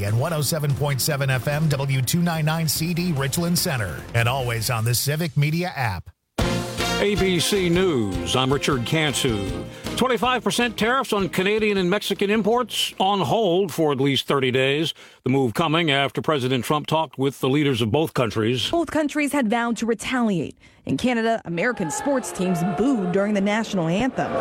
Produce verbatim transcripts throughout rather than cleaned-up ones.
C and one oh seven point seven F M W two ninety-nine C D Richland Center. And always on the Civic Media app. A B C News, I'm Richard Cantu. twenty-five percent tariffs on Canadian and Mexican imports on hold for at least thirty days. The move coming after President Trump talked with the leaders of both countries. Both countries had vowed to retaliate. In Canada, American sports teams booed during the national anthem.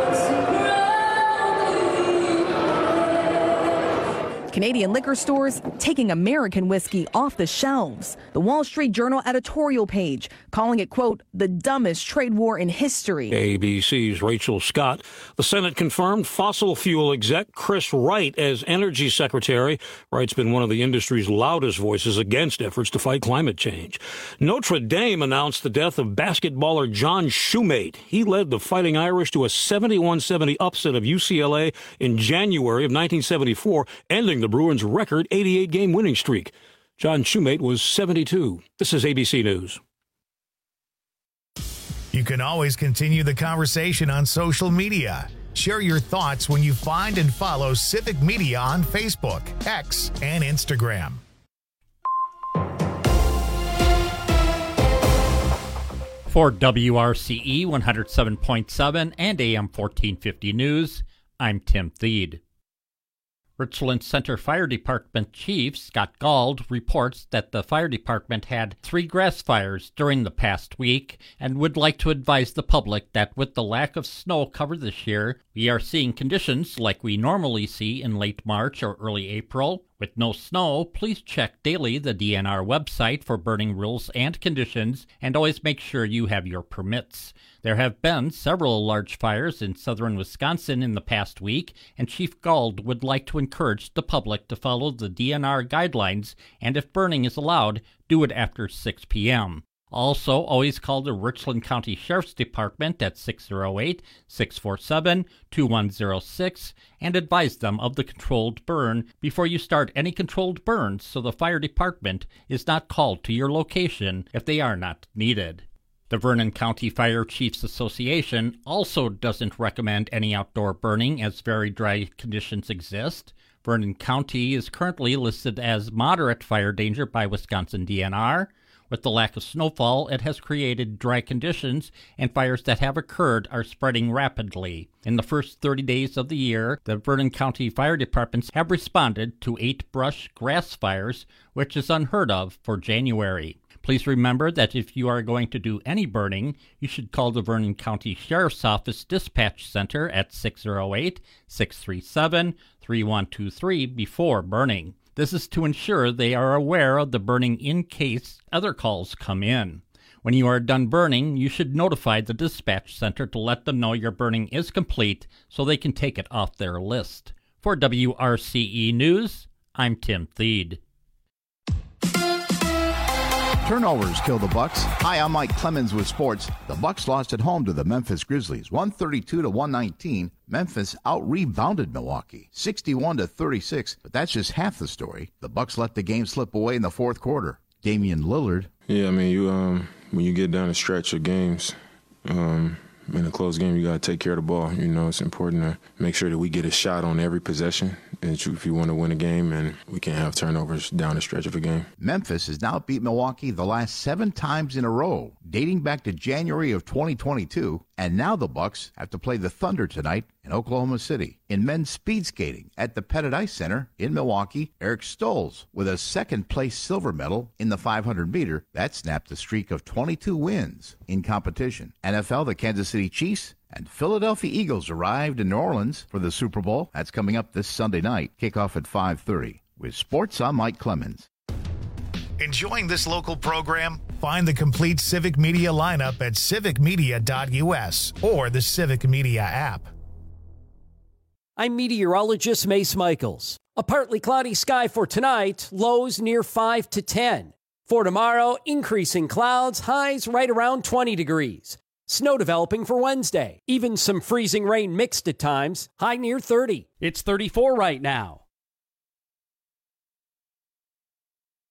Canadian liquor stores taking American whiskey off the shelves. The Wall Street Journal editorial page calling it, quote, the dumbest trade war in history. A B C's Rachel Scott. The Senate confirmed fossil fuel exec Chris Wright as energy secretary. Wright's been one of the industry's loudest voices against efforts to fight climate change. Notre Dame announced the death of basketballer John Shoemate. He led the Fighting Irish to a seventy-one seventy upset of U C L A in January of nineteen seventy-four, ending the Bruins' record eighty-eight game winning streak. John Shoemate was seventy-two. This is A B C News. You can always continue the conversation on social media. Share your thoughts when you find and follow Civic Media on Facebook, X, and Instagram. For W R C E one oh seven point seven and A M fourteen fifty News, I'm Tim Thede. Richland Center Fire Department Chief Scott Gauld reports that the fire department had three grass fires during the past week and would like to advise the public that with the lack of snow cover this year, we are seeing conditions like we normally see in late March or early April. With no snow, please check daily the D N R website for burning rules and conditions, and always make sure you have your permits. There have been several large fires in southern Wisconsin in the past week, and Chief Gauld would like to encourage the public to follow the D N R guidelines, and if burning is allowed, do it after six p.m. Also, always call the Richland County Sheriff's Department at six oh eight, six four seven, two one oh six and advise them of the controlled burn before you start any controlled burns so the fire department is not called to your location if they are not needed. The Vernon County Fire Chiefs Association also doesn't recommend any outdoor burning as very dry conditions exist. Vernon County is currently listed as moderate fire danger by Wisconsin D N R. With the lack of snowfall, it has created dry conditions, and fires that have occurred are spreading rapidly. In the first thirty days of the year, the Vernon County Fire Departments have responded to eight brush grass fires, which is unheard of for January. Please remember that if you are going to do any burning, you should call the Vernon County Sheriff's Office Dispatch Center at six oh eight, six three seven, three one two three before burning. This is to ensure they are aware of the burning in case other calls come in. When you are done burning, you should notify the dispatch center to let them know your burning is complete so they can take it off their list. For W R C E News, I'm Tim Thede. Turnovers kill the Bucks. Hi, I'm Mike Clemens with sports. The Bucks lost at home to the Memphis Grizzlies, one thirty-two to one nineteen. Memphis out-rebounded Milwaukee, sixty-one to thirty-six. But that's just half the story. The Bucks let the game slip away in the fourth quarter. Damian Lillard. Yeah, I mean, you um, when you get down a stretch of games, um, in a close game, you got to take care of the ball. You know, it's important to make sure that we get a shot on every possession if you want to win a game, and we can't have turnovers down the stretch of a game. Memphis has now beat Milwaukee the last seven times in a row, dating back to January of twenty twenty-two, and now the Bucks have to play the Thunder tonight in Oklahoma City. In men's speed skating at the Pettit Ice Center in Milwaukee, Eric Stolz with a second-place silver medal in the five hundred meter. That snapped a streak of twenty-two wins in competition. N F L, the Kansas City Chiefs and Philadelphia Eagles arrived in New Orleans for the Super Bowl. That's coming up this Sunday night. Kickoff at five thirty. With sports, I'm Mike Clemens. Enjoying this local program? Find the complete Civic Media lineup at civic media dot u s or the Civic Media app. I'm meteorologist Mace Michaels. A partly cloudy sky for tonight, lows near five to ten. For tomorrow, increasing clouds, highs right around twenty degrees. Snow developing for Wednesday. Even some freezing rain mixed at times, high near thirty. It's thirty-four right now. The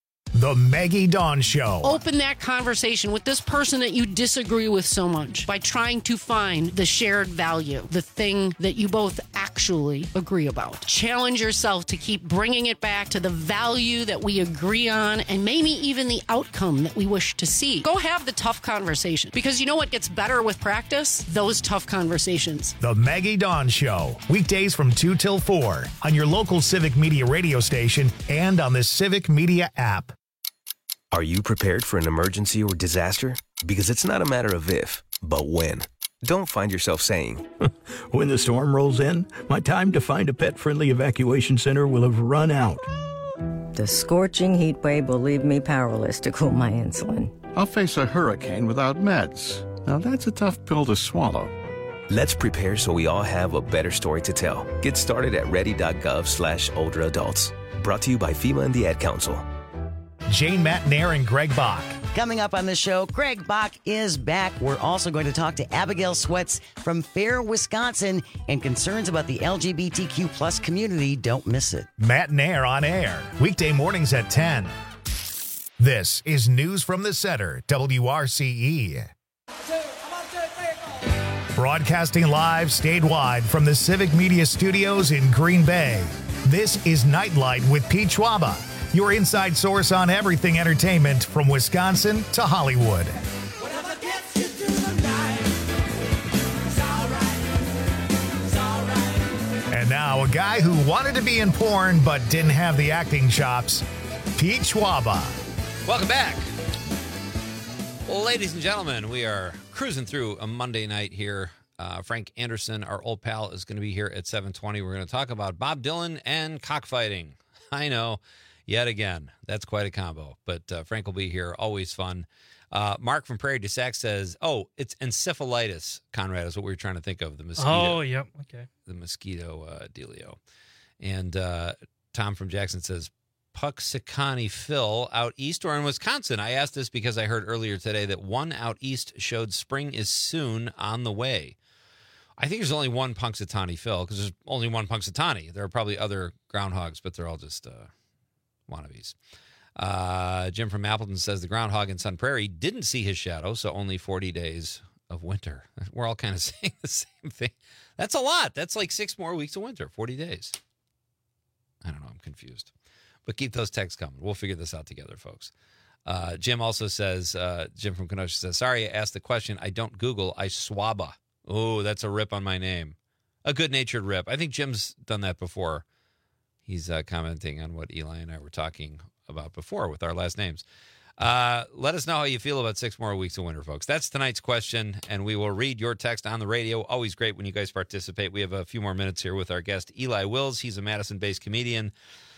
The Maggie Dawn Show. Open that conversation with this person that you disagree with so much by trying to find the shared value, the thing that you both actually agree about. Challenge yourself to keep bringing it back to the value that we agree on and maybe even the outcome that we wish to see. Go have the tough conversation, because you know what gets better with practice? Those tough conversations. The Maggie Dawn Show. Weekdays from two till four on your local Civic Media radio station and on the Civic Media app. Are you prepared for an emergency or disaster? Because it's not a matter of if, but when. Don't find yourself saying, when the storm rolls in, my time to find a pet-friendly evacuation center will have run out. The scorching heat wave will leave me powerless to cool my insulin. I'll face a hurricane without meds. Now that's a tough pill to swallow. Let's prepare so we all have a better story to tell. Get started at ready.gov slash older adults. Brought to you by FEMA and the Ad Council. Jane Matnair and Greg Bach. Coming up on the show, Greg Bach is back. We're also going to talk to Abigail Sweats from Fair, Wisconsin, and concerns about the L G B T Q plus community. Don't miss it. Matnair on air, weekday mornings at ten. This is News from the Center, W R C E. Broadcasting live statewide from the Civic Media Studios in Green Bay. This is Nightlight with Pete Schwaba, your inside source on everything entertainment from Wisconsin to Hollywood. And now a guy who wanted to be in porn but didn't have the acting chops, Pete Schwaba. Welcome back. Ladies and gentlemen, we are cruising through a Monday night here. Uh, Frank Anderson, our old pal, is going to be here at seven twenty. We're going to talk about Bob Dylan and cockfighting. I know, yet again, that's quite a combo. But uh, Frank will be here. Always fun. Uh, Mark from Prairie du Sac says, oh, it's encephalitis, Conrad, is what we were trying to think of. The mosquito. Oh, yep. Okay. The mosquito uh, dealio. And uh, Tom from Jackson says, Puxicani Phil out east or in Wisconsin? I asked this because I heard earlier today that one out east showed spring is soon on the way. I think there's only one Punxsutawney Phil because there's only one Punxsutawney. There are probably other groundhogs, but they're all just uh, wannabes. Uh, Jim from Appleton says the groundhog in Sun Prairie didn't see his shadow, so only forty days of winter. We're all kind of saying the same thing. That's a lot. That's like six more weeks of winter, forty days. I don't know. I'm confused. But keep those texts coming. We'll figure this out together, folks. Uh, Jim also says, uh, Jim from Kenosha says, sorry I asked the question. I don't Google. I swaba. Oh, that's a rip on my name. A good-natured rip. I think Jim's done that before. He's uh, commenting on what Eli and I were talking about before with our last names. Uh, let us know how you feel about six more weeks of winter, folks. That's tonight's question, and we will read your text on the radio. Always great when you guys participate. We have a few more minutes here with our guest, Eli Wills. He's a Madison-based comedian.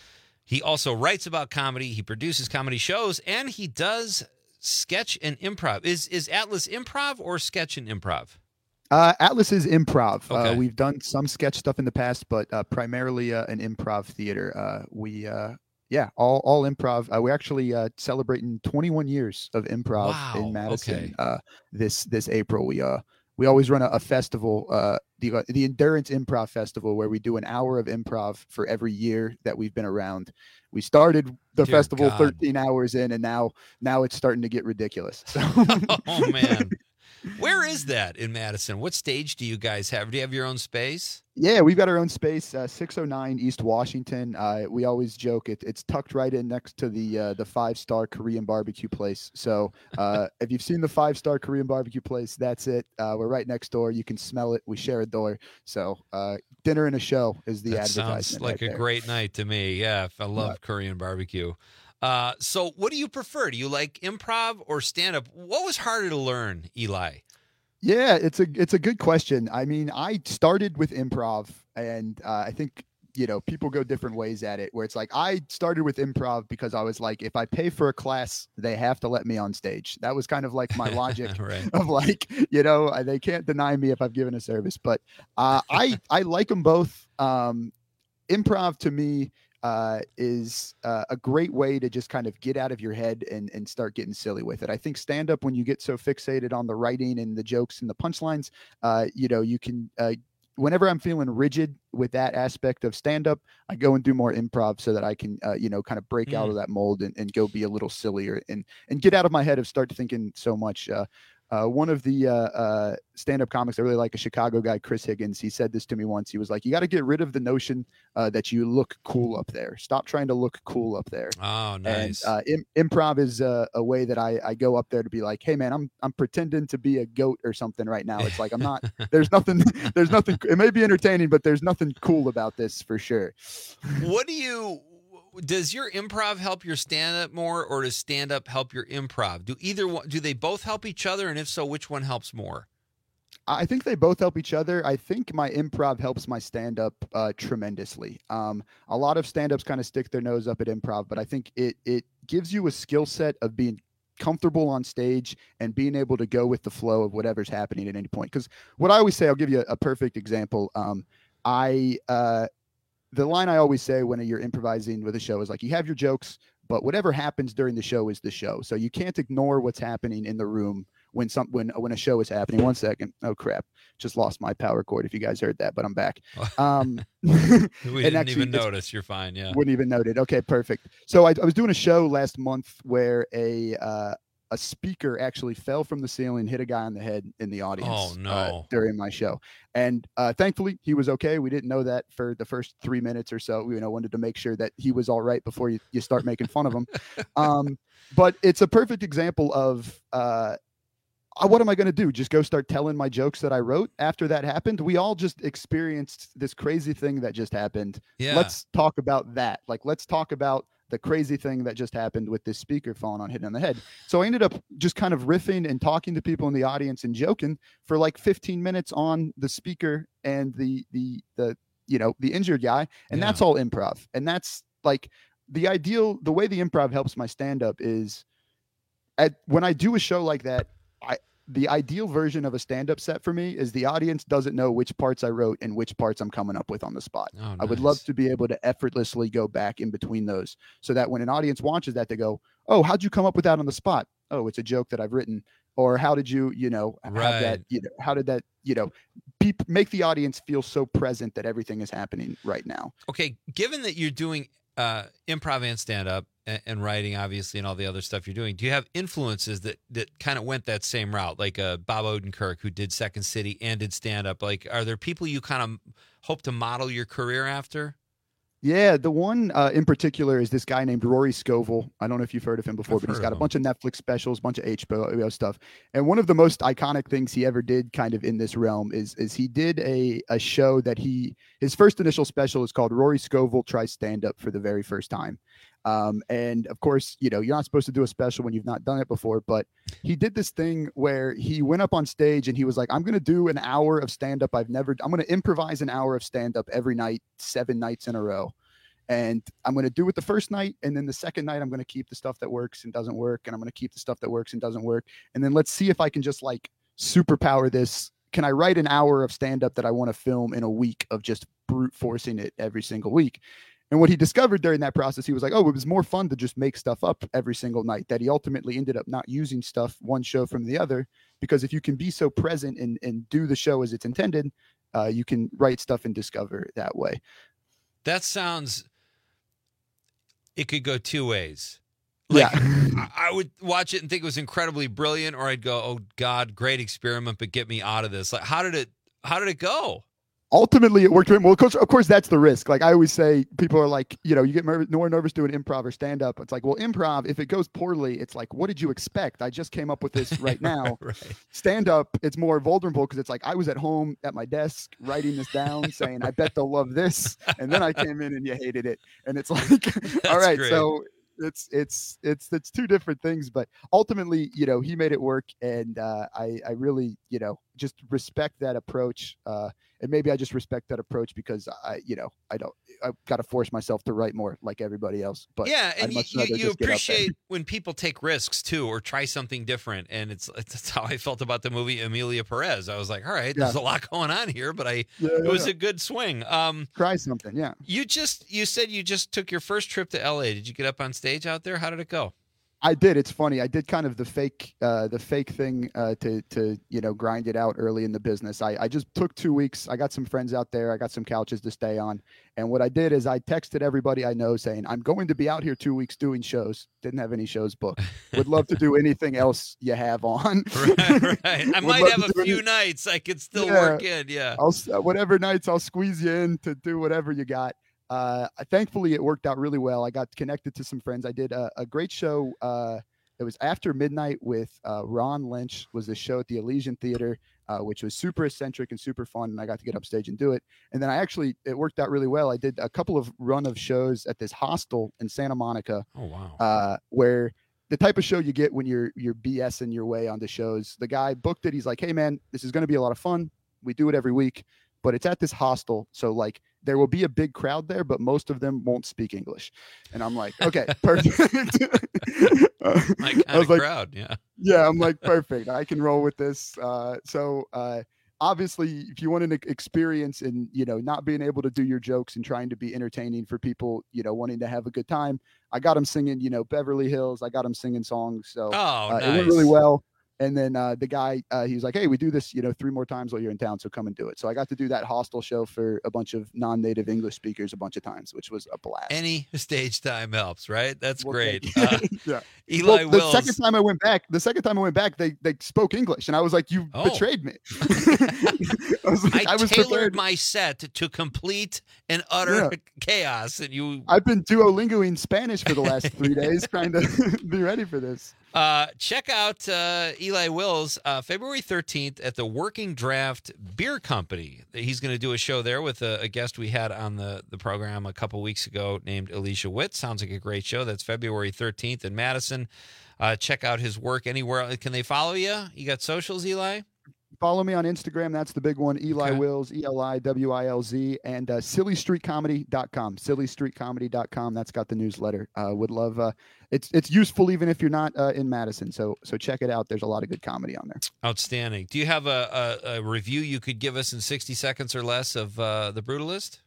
He also writes about comedy. He produces comedy shows, and he does sketch and improv. Is is Atlas improv or sketch and improv? Uh, Atlas is improv. Okay. Uh, we've done some sketch stuff in the past, but uh, primarily uh, an improv theater. Uh, we, uh, yeah, all all improv. Uh, we're actually uh, celebrating twenty-one years of improv Wow. in Madison. Okay. Uh, this this April, we uh we always run a, a festival, uh, the uh, the Endurance Improv Festival, where we do an hour of improv for every year that we've been around. We started the Dear festival God. thirteen hours in, and now now it's starting to get ridiculous. So. Oh, man. Where is that in Madison? What stage do you guys have? Do you have your own space? Yeah, we've got our own space, uh, six oh nine East Washington. Uh, we always joke it, it's tucked right in next to the uh, the five-star Korean barbecue place. So uh, if you've seen the five-star Korean barbecue place, that's it. Uh, we're right next door. You can smell it. We share a door. So uh, dinner and a show is the That advertisement. sounds like right a there. great night to me. Yeah, I love Yeah. Korean barbecue. Uh, so what do you prefer? Do you like improv or stand-up? What was harder to learn, Eli? Yeah, it's a it's a good question. I mean, I started with improv, and uh, I think you know people go different ways at it. Where it's like I started with improv because I was like, if I pay for a class, they have to let me on stage. That was kind of like my logic Right. of like, you know, they can't deny me if I've given a service. But uh, I I like them both. Um, improv to me uh, is uh, a great way to just kind of get out of your head and, and start getting silly with it. I think stand up, when you get so fixated on the writing and the jokes and the punchlines, uh, you know, you can uh, whenever I'm feeling rigid with that aspect of stand-up, I go and do more improv so that I can, uh, you know, kind of break mm. out of that mold and, and go be a little sillier and and get out of my head of start thinking so much. Uh, Uh, one of the uh, uh, stand-up comics I really like, a Chicago guy, Chris Higgins, he said this to me once. He was like, you got to get rid of the notion uh, that you look cool up there. Stop trying to look cool up there. Oh, nice. And uh, im- improv is uh, a way that I, I go up there to be like, hey, man, I'm I'm pretending to be a goat or something right now. It's like I'm not – there's nothing – there's nothing – it may be entertaining, but there's nothing cool about this for sure. What do you – does your improv help your stand-up more, or does stand-up help your improv? Do either one, do they both help each other, and if so, which one helps more? I think they both help each other. I think my improv helps my stand-up uh, tremendously. Um, a lot of stand-ups kind of stick their nose up at improv, but I think it it gives you a skill set of being comfortable on stage and being able to go with the flow of whatever's happening at any point. Because what I always say, I'll give you a, a perfect example. Um, I uh, The line I always say when you're improvising with a show is like, you have your jokes, but whatever happens during the show is the show. So you can't ignore what's happening in the room when some when when a show is happening. One second. Oh, crap. Just lost my power cord if you guys heard that, but I'm back. Um, we didn't actually, even notice. You're fine, yeah. Wouldn't even note it. Okay, perfect. So I, I was doing a show last month where a uh, a speaker actually fell from the ceiling, hit a guy on the head in the audience. Oh, no. uh, during my show. And uh, thankfully, he was okay. We didn't know that for the first three minutes or so. We you know, wanted to make sure that he was all right before you, you start making fun of him. Um, but it's a perfect example of uh, what am I going to do? Just go start telling my jokes that I wrote after that happened? We all just experienced this crazy thing that just happened. Yeah. Let's talk about that. Like, let's talk about the crazy thing that just happened with this speaker falling on hitting on the head. So I ended up just kind of riffing and talking to people in the audience and joking for like fifteen minutes on the speaker and the, the, the, you know, the injured guy. And Yeah. that's all improv. And that's like the ideal, the way the improv helps my stand-up is at when I do a show like that, I, the ideal version of a stand-up set for me is the audience doesn't know which parts I wrote and which parts I'm coming up with on the spot. Oh, I would nice. love to be able to effortlessly go back in between those so that when an audience watches that, they go, oh, how'd you come up with that on the spot? Oh, it's a joke that I've written. Or how did you, you know, have Right. that, you know, how did that, you know, be, make the audience feel so present that everything is happening right now. Okay, given that you're doing uh, improv and stand-up and, and writing, obviously, and all the other stuff you're doing, do you have influences that, that kind of went that same route, like uh, Bob Odenkirk, who did Second City and did stand-up? Like, are there people you kind of hope to model your career after? Yeah, the one uh, in particular is this guy named Rory Scovel. I don't know if you've heard of him before, I've but he's heard got of a bunch of Netflix specials, a bunch of H B O stuff. And one of the most iconic things he ever did kind of in this realm is is he did a, a show that he, his first initial special is called Rory Scovel Tries Stand-Up for the Very First Time. Um, and of course, you know, you're not supposed to do a special when you've not done it before, but he did this thing where he went up on stage and he was like, I'm going to do an hour of stand-up. I've never, I'm going to improvise an hour of stand-up every night, seven nights in a row. And I'm going to do it the first night. And then the second night, I'm going to keep the stuff that works and doesn't work. And I'm going to keep the stuff that works and doesn't work. And then let's see if I can just like superpower this. Can I write an hour of stand-up that I want to film in a week of just brute forcing it every single week? And what he discovered during that process, he was like, oh, it was more fun to just make stuff up every single night, that he ultimately ended up not using stuff one show from the other, because if you can be so present and, and do the show as it's intended, uh, you can write stuff and discover that way. That sounds, it could go two ways. Like, yeah. I would watch it and think it was incredibly brilliant, or I'd go, oh God, great experiment, but get me out of this. Like, how did it, how did it go? Ultimately, it worked. Well, of course, of course, that's the risk. Like I always say, people are like, you know, you get more, more nervous doing improv or stand up. It's like, well, improv, if it goes poorly, it's like, what did you expect? I just came up with this right now. Right. Stand up, it's more vulnerable because it's like, I was at home at my desk writing this down saying, I bet they'll love this. And then I came in and you hated it. And it's like, all right, great. so it's, it's, it's, it's two different things, but ultimately, you know, he made it work. And uh, I, I really, you know, just respect that approach. Uh, And maybe I just respect that approach because I, you know, I don't, I've got to force myself to write more like everybody else. But yeah, and I'd you, much you, rather you just get up there. appreciate when people take risks too, or try something different. And it's, it's that's how I felt about the movie Emilia Perez. I was like, all right, Yeah. there's a lot going on here, but I, Yeah, it yeah, was yeah. a good swing. Um, Try something. Yeah. you just, you said you just took your first trip to L A. Did you get up on stage out there? How did it go? I did. It's funny. I did kind of the fake, uh, the fake thing uh, to to you know grind it out early in the business. I, I just took two weeks. I got some friends out there. I got some couches to stay on. And what I did is I texted everybody I know saying I'm going to be out here two weeks doing shows. Didn't have any shows booked. Would love to do anything else you have on. Right, right. I might have a few any... nights I could still yeah, work in. Yeah. I'll whatever nights I'll squeeze you in to do whatever you got. Uh, thankfully, it worked out really well. I got connected to some friends. I did a, a great show. Uh, it was After Midnight with uh, Ron Lynch. Was the show at the Elysian Theater, uh, which was super eccentric and super fun. And I got to get upstage and do it. And then I actually, it worked out really well. I did a couple of run of shows at this hostel in Santa Monica. Oh wow! Uh, where the type of show you get when you're you're BSing your way onto shows. The guy booked it. He's like, "Hey man, this is going to be a lot of fun. We do it every week, but it's at this hostel, so like." There will be a big crowd there, but most of them won't speak English. And I'm like, okay, perfect. uh, My kind I was of like, crowd, yeah. Yeah, I'm like, perfect. I can roll with this. Uh, so uh, obviously, if you want an experience in, you know, not being able to do your jokes and trying to be entertaining for people, you know, wanting to have a good time, I got them singing, you know, Beverly Hills. I got them singing songs. So oh, uh, nice. It went really well. And then uh, the guy, uh, he was like, hey, we do this, you know, three more times while you're in town. So come and do it. So I got to do that hostel show for a bunch of non-native English speakers a bunch of times, which was a blast. Any stage time helps, right? That's well, great. Uh, yeah. Eli well, the Wills. second time I went back, the second time I went back, they they spoke English. And I was like, you oh. betrayed me. I, was like, I, I was tailored prepared. my set to complete and utter Yeah. chaos. And you, I've been Duolingoing Spanish for the last three days trying to be ready for this. Uh, check out uh, Eli Wills uh, February thirteenth at the Working Draft Beer Company. He's going to do a show there with a, a guest we had on the, the program a couple weeks ago named Alicia Witt. Sounds like a great show. That's February thirteenth in Madison. Uh, check out his work anywhere. Can they follow you? You got socials, Eli? Follow me on Instagram. That's the big one. Eli Okay. Wills, E L I W I L Z, and uh, silly street comedy dot com. silly street comedy dot com. That's got the newsletter. Uh, would love. Uh, it's it's useful even if you're not uh, in Madison. So so check it out. There's a lot of good comedy on there. Outstanding. Do you have a, a, a review you could give us in sixty seconds or less of uh, The Brutalist?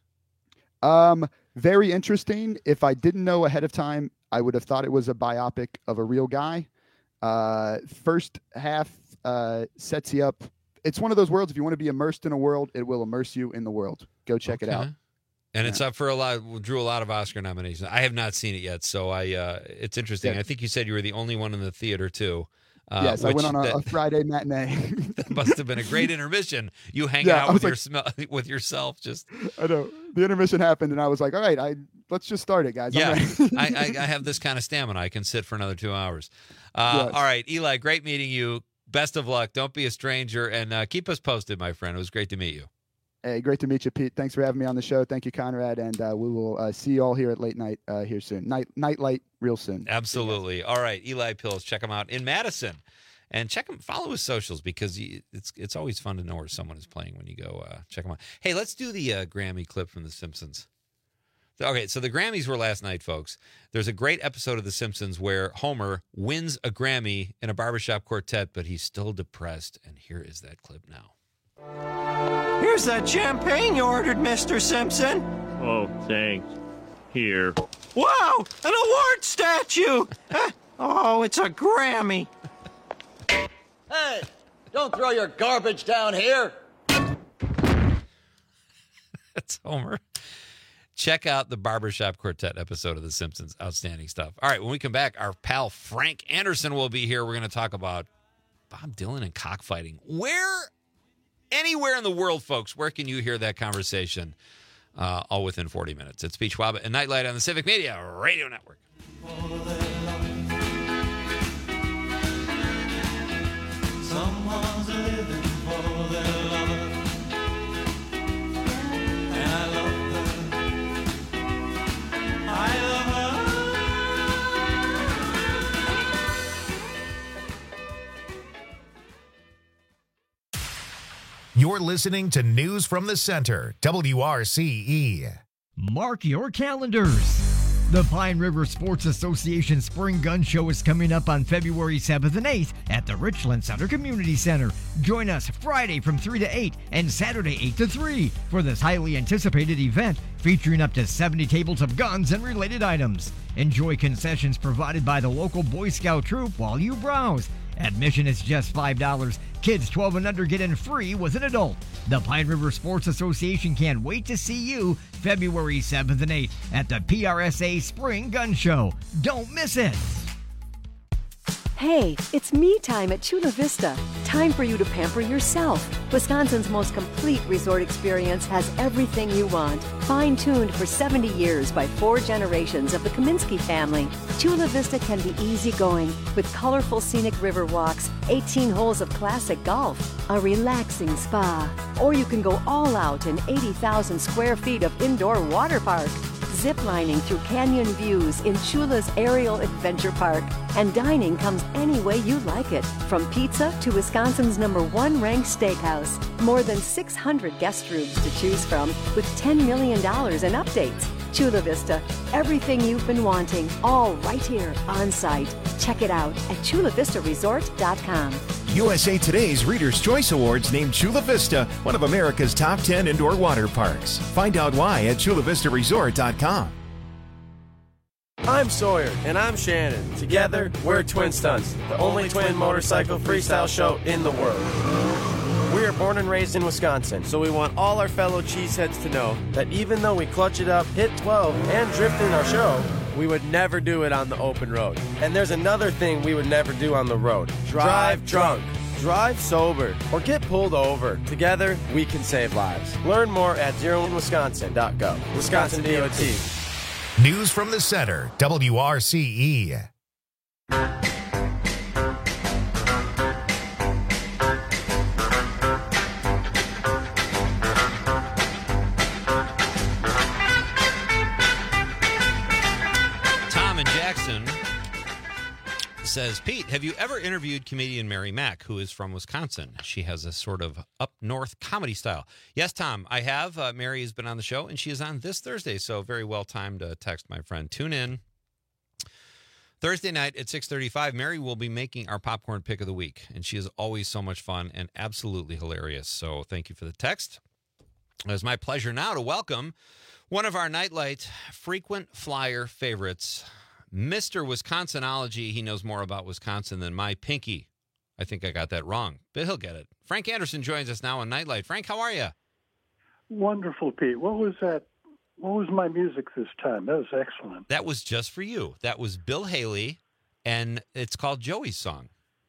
Um, very interesting. If I didn't know ahead of time, I would have thought it was a biopic of a real guy. Uh, first half uh, sets you up. It's one of those worlds. If you want to be immersed in a world, it will immerse you in the world. Go check Okay. it out. And Yeah. it's up for a lot. Drew a lot of Oscar nominations. I have not seen it yet, so I. Uh, it's interesting. Yeah. I think you said you were the only one in the theater too. Uh, yes, I which went on a, that, a Friday matinee. that must have been a great intermission. You hanging Yeah, out I with was your smell with yourself, just. I know the intermission happened, and I was like, "All right, I let's just start it, guys." I'm Yeah, ready." I, I, I have this kind of stamina. I can sit for another two hours. Uh, Yes. All right, Eli, great meeting you. Best of luck. Don't be a stranger, and uh, keep us posted, my friend. It was great to meet you. Hey, great to meet you, Pete. Thanks for having me on the show. Thank you, Conrad, and uh, we will uh, see you all here at late night uh, here soon. Night night light, real soon. Absolutely. All right, Eli Pills, check him out in Madison, and check him. Follow his socials because he, it's it's always fun to know where someone is playing when you go uh, check him out. Hey, let's do the uh, Grammy clip from The Simpsons. Okay, so the Grammys were last night, folks. There's a great episode of The Simpsons where Homer wins a Grammy in a barbershop quartet, but he's still depressed. And here is that clip now. Here's that champagne you ordered, Mister Simpson. Oh, thanks. Here. Wow, an award statue. Eh, oh, it's a Grammy. Hey, don't throw your garbage down here. That's Homer. Check out the Barbershop Quartet episode of The Simpsons. Outstanding stuff. All right, when we come back, our pal Frank Anderson will be here. We're going to talk about Bob Dylan and cockfighting. Where, anywhere in the world, folks, where can you hear that conversation? Uh, all within forty minutes. It's Pete Schwab and Nightlight on the Civic Media Radio Network. Someone's living for their lover, and I love her. I love her. You're listening to News from the Center, W R C E. Mark your calendars. The Pine River Sports Association Spring Gun Show is coming up on February seventh and eighth at the Richland Center Community Center. Join us Friday from three to eight and Saturday eight to three for this highly anticipated event featuring up to seventy tables of guns and related items. Enjoy concessions provided by the local Boy Scout troop while you browse. Admission is just five dollars. Kids twelve and under get in free with an adult. The Pine River Sports Association can't wait to see you February seventh and eighth at the P R S A Spring Gun Show. Don't miss it. Hey, it's me time at Chula Vista. Time for you to pamper yourself. Wisconsin's most complete resort experience has everything you want. Fine-tuned for seventy years by four generations of the Kaminsky family. Chula Vista can be easygoing with colorful scenic river walks, eighteen holes of classic golf, a relaxing spa. Or you can go all out in eighty thousand square feet of indoor water park. Ziplining through canyon views in Chula's Aerial Adventure Park. And dining comes any way you like it, from pizza to Wisconsin's number one ranked steakhouse. More than six hundred guest rooms to choose from with ten million dollars in updates. Chula Vista, everything you've been wanting, all right here on site. Check it out at chula vista resort dot com. U S A Today's Reader's Choice Awards named Chula Vista one of America's top ten indoor water parks. Find out why at chula vista resort dot com. I'm Sawyer. And I'm Shannon. Together, we're Twin Stunts, the only twin motorcycle freestyle show in the world. We are born and raised in Wisconsin, so we want all our fellow cheeseheads to know that even though we clutch it up, hit twelve, and drift in our show, we would never do it on the open road. And there's another thing we would never do on the road. Drive drunk. Drive sober. Or get pulled over. Together, we can save lives. Learn more at zero in wisconsin dot gov. Wisconsin D O T. News from the center, W R C E. Says, Pete, have you ever interviewed comedian Mary Mack, who is from Wisconsin? She has a sort of up north comedy style. Yes, Tom, I have. Uh, Mary has been on the show, and she is on this Thursday, so very well timed uh, text, my friend. Tune in. Thursday night at six thirty-five, Mary will be making our popcorn pick of the week, and she is always so much fun and absolutely hilarious. So thank you for the text. It's my pleasure now to welcome one of our Nightlight frequent flyer favorites, Mister Wisconsinology. He knows more about Wisconsin than my pinky. I think I got that wrong, but he'll get it. Frank Anderson joins us now on Nightlight. Frank, how are you? Wonderful, Pete. What was that? What was my music this time? That was excellent. That was just for you. That was Bill Haley, and it's called Joey's Song.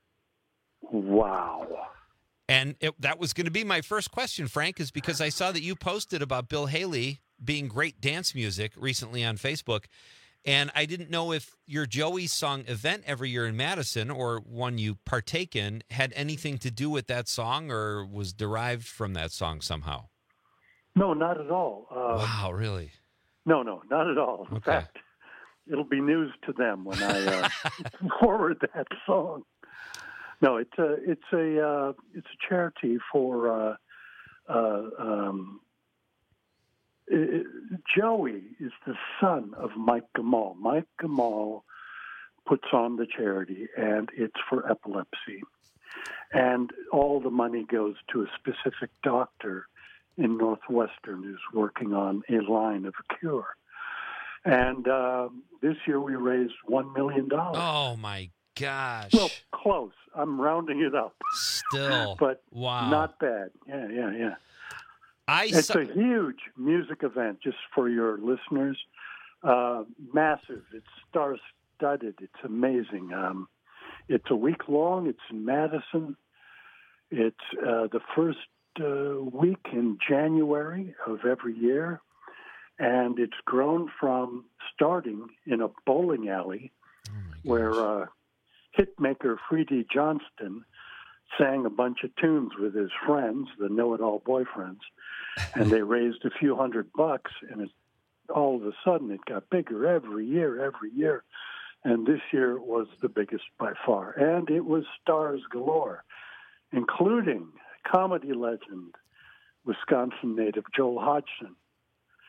Wow. And it, that was going to be my first question, Frank, is because I saw that you posted about Bill Haley being great dance music recently on Facebook. And I didn't know if your Joey's Song event every year in Madison, or one you partake in, had anything to do with that song or was derived from that song somehow. No, not at all. Uh, wow, really? No, no, not at all. In Okay. fact, it'll be news to them when I uh, forward that song. No, it's a it's a uh, it's a charity for uh, uh, um, it, Joey is the son of Mike Gamal. Mike Gamal puts on the charity, and it's for epilepsy. And all the money goes to a specific doctor in Northwestern who's working on a line of a cure. And uh, this year we raised one million dollars. Oh, my gosh. Well, close. I'm rounding it up. Still. But wow. not bad. Yeah, yeah, yeah. I it's saw- a huge music event, just for your listeners. Uh, massive. It's star-studded. It's amazing. Um, it's a week long. It's in Madison. It's uh, the first uh, week in January of every year. And it's grown from starting in a bowling alley where uh, hitmaker Freddie Johnston sang a bunch of tunes with his friends, the know-it-all boyfriends, and they raised a few hundred bucks, and it, all of a sudden it got bigger every year, every year. And this year was the biggest by far. And it was stars galore, including comedy legend, Wisconsin native Joel Hodgson,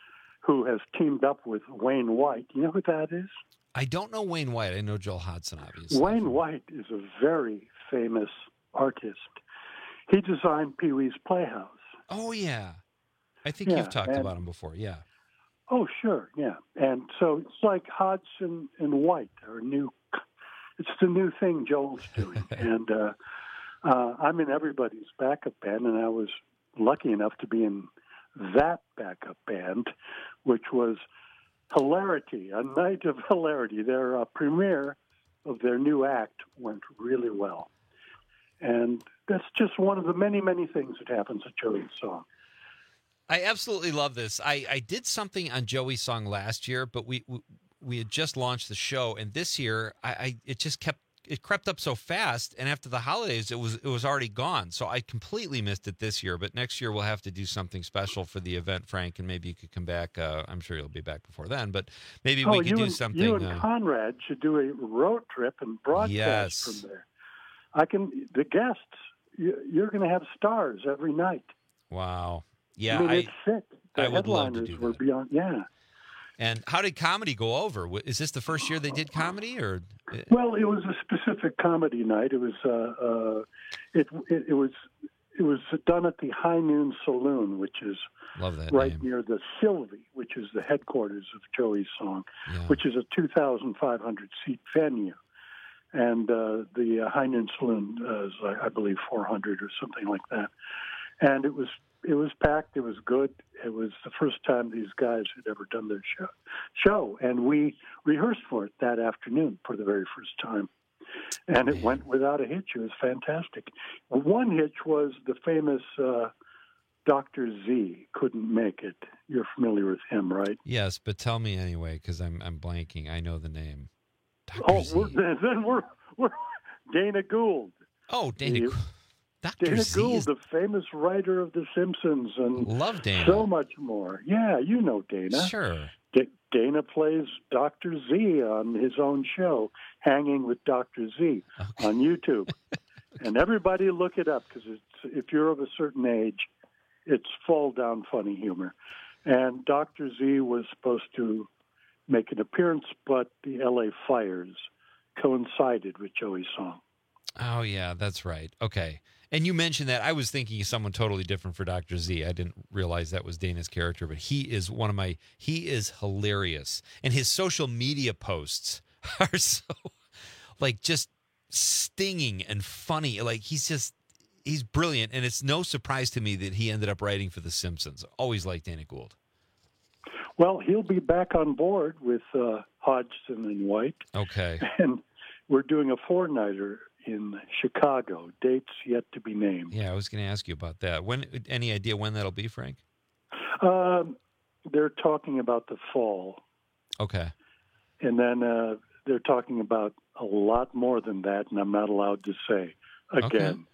who has teamed up with Wayne White. You know who that is? I don't know Wayne White. I know Joel Hodgson, obviously. Wayne White is a very famous artist. He designed Pee-wee's Playhouse. Oh, yeah. I think Yeah, you've talked and- about him before. Yeah. Oh, sure, yeah. And so it's like Hodgson and White are new. It's the new thing Joel's doing. and uh, uh, I'm in everybody's backup band, and I was lucky enough to be in that backup band, which was Hilarity, a night of hilarity. Their uh, premiere of their new act went really well. And that's just one of the many, many things that happens at Joey's Song. I absolutely love this. I, I did something on Joey's Song last year, but we, we we had just launched the show, and this year I, I it just kept it crept up so fast, and after the holidays it was it was already gone. So I completely missed it this year. But next year we'll have to do something special for the event, Frank, and maybe you could come back. Uh, I'm sure you'll be back before then, but maybe oh, we could you do and, something. You and uh, Conrad should do a road trip and broadcast Yes. from there. I can. The guests, you, you're going to have stars every night. wow. Yeah, I mean, I, it's sick. The I would love to headliners do were that. beyond. Yeah. And how did comedy go over? W- Is this the first year they did comedy, or Well, it was a specific comedy night. It was. Uh, uh, it, it it was. It was done at the High Noon Saloon, which is love that right name? near the Sylvie, which is the headquarters of Joey's Song, Yeah. which is a two thousand five hundred seat venue. And uh, the uh, High Noon Saloon uh, is, I I believe, four hundred or something like that. And it was it was packed. It was good. It was the first time these guys had ever done their show. Show, and we rehearsed for it that afternoon for the very first time. And it went without a hitch. It was fantastic. One hitch was the famous uh, Doctor Z couldn't make it. You're familiar with him, right? Yes, but tell me anyway, because I'm I'm blanking. I know the name. Oh, we're, then we're we're Dana Gould. Oh, Dana The- Gould. Doctor Dana Z Gould, is- the famous writer of The Simpsons, and Love Dana. so much more. Yeah, you know Dana. Sure. D- Dana plays Doctor Z on his own show, Hanging with Doctor Z, on YouTube. And everybody look it up, because if you're of a certain age, it's fall down funny humor. And Doctor Z was supposed to make an appearance, but the L A fires coincided with Joey's Song. Oh yeah, that's right. Okay. And you mentioned that. I was thinking of someone totally different for Doctor Z. I didn't realize that was Dana's character, but he is one of my, he is hilarious. And his social media posts are so, like, just stinging and funny. Like, he's just, he's brilliant. And it's no surprise to me that he ended up writing for The Simpsons. Always liked Dana Gould. Well, he'll be back on board with uh, Hodgson and White. Okay. And we're doing a four-nighter in Chicago. Dates yet to be named. Yeah, I was going to ask you about that. When, any idea when that'll be, Frank? Um, they're talking about the fall. Okay. And then uh, they're talking about a lot more than that, and I'm not allowed to say again.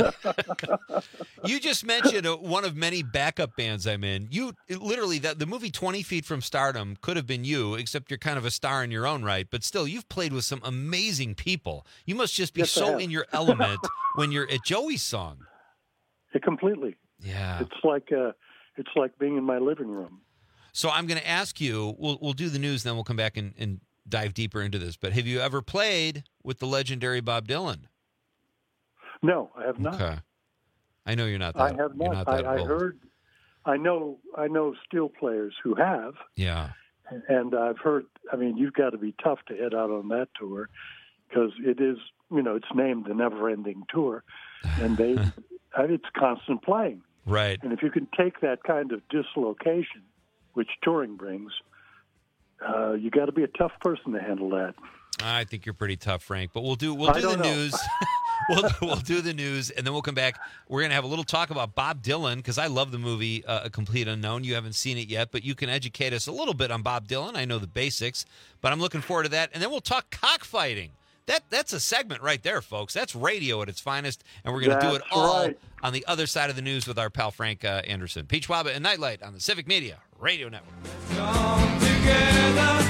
You just mentioned uh, one of many backup bands I'm in. You it, literally, that the movie twenty feet from Stardom could have been you, except you're kind of a star in your own right. But still, you've played with some amazing people. You must just be Yes, I so have. in your element when you're at Joey's Song. Yeah, completely. Yeah. It's like uh, it's like being in my living room. So I'm going to ask you, we'll, we'll do the news, then we'll come back and, and dive deeper into this. But have you ever played with the legendary Bob Dylan? No, I have not. Okay. I know you're not that I have you're not. not that I, I old. heard. I know. I know steel players who have, Yeah. and I've heard. I mean, you've got to be tough to head out on that tour, because it is. You know, it's named the Never-Ending Tour, and they. It's constant playing. Right. And if you can take that kind of dislocation, which touring brings, uh, you got to be a tough person to handle that. I think you're pretty tough, Frank. But we'll do we'll I do the don't know. news. we'll we'll do the news, and then we'll come back. We're gonna have a little talk about Bob Dylan, because I love the movie uh, A Complete Unknown. You haven't seen it yet, but you can educate us a little bit on Bob Dylan. I know the basics, but I'm looking forward to that. And then we'll talk cockfighting. That that's a segment right there, folks. That's radio at its finest, and we're gonna do it That's all right. on the other side of the news with our pal Frank uh, Anderson. Peach Waba and Nightlight on the Civic Media Radio Network. Come together.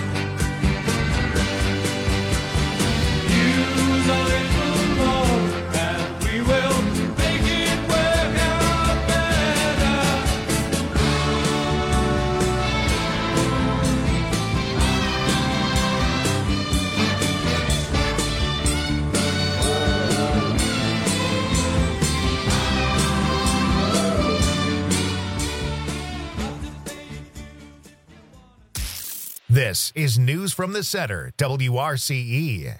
Use a little more, and we will make it work out better. This is News from the Center, W R C E.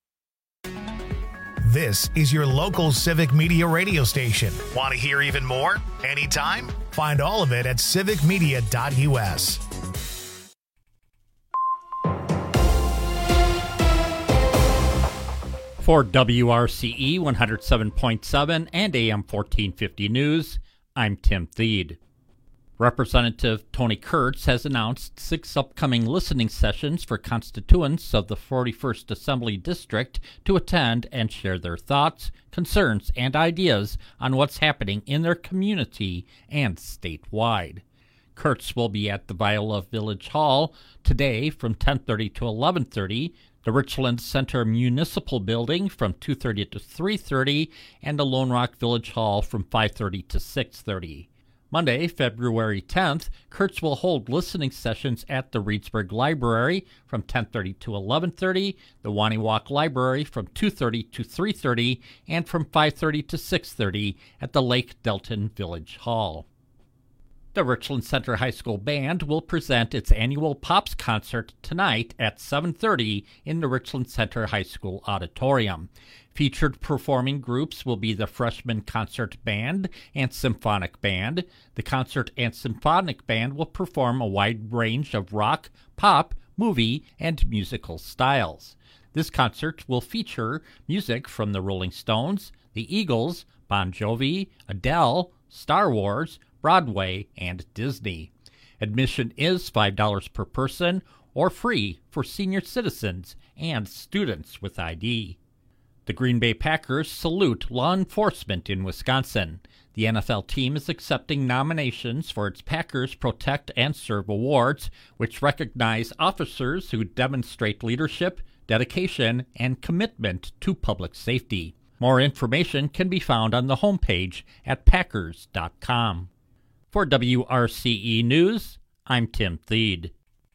This is your local civic media radio station. Want to hear even more? Anytime? Find all of it at civic media dot U S. For W R C E one oh seven point seven and A M fourteen fifty News, I'm Tim Thede. Representative Tony Kurtz has announced six upcoming listening sessions for constituents of the forty-first Assembly District to attend and share their thoughts, concerns, and ideas on what's happening in their community and statewide. Kurtz will be at the Viola Village Hall today from ten thirty to eleven thirty, the Richland Center Municipal Building from two thirty to three thirty, and the Lone Rock Village Hall from five thirty to six thirty. Monday, February tenth, Kurtz will hold listening sessions at the Reedsburg Library from ten thirty to eleven thirty, the Waniwak Library from two thirty to three thirty, and from five thirty to six thirty at the Lake Delton Village Hall. The Richland Center High School Band will present its annual Pops concert tonight at seven thirty in the Richland Center High School Auditorium. Featured performing groups will be the Freshman Concert Band and Symphonic Band. The concert and symphonic band will perform a wide range of rock, pop, movie, and musical styles. This concert will feature music from the Rolling Stones, the Eagles, Bon Jovi, Adele, Star Wars, Broadway, and Disney. Admission is five dollars per person or free for senior citizens and students with I D. The Green Bay Packers salute law enforcement in Wisconsin. The N F L team is accepting nominations for its Packers Protect and Serve Awards, which recognize officers who demonstrate leadership, dedication, and commitment to public safety. More information can be found on the homepage at packers dot com. For W R C E News, I'm Tim Thede.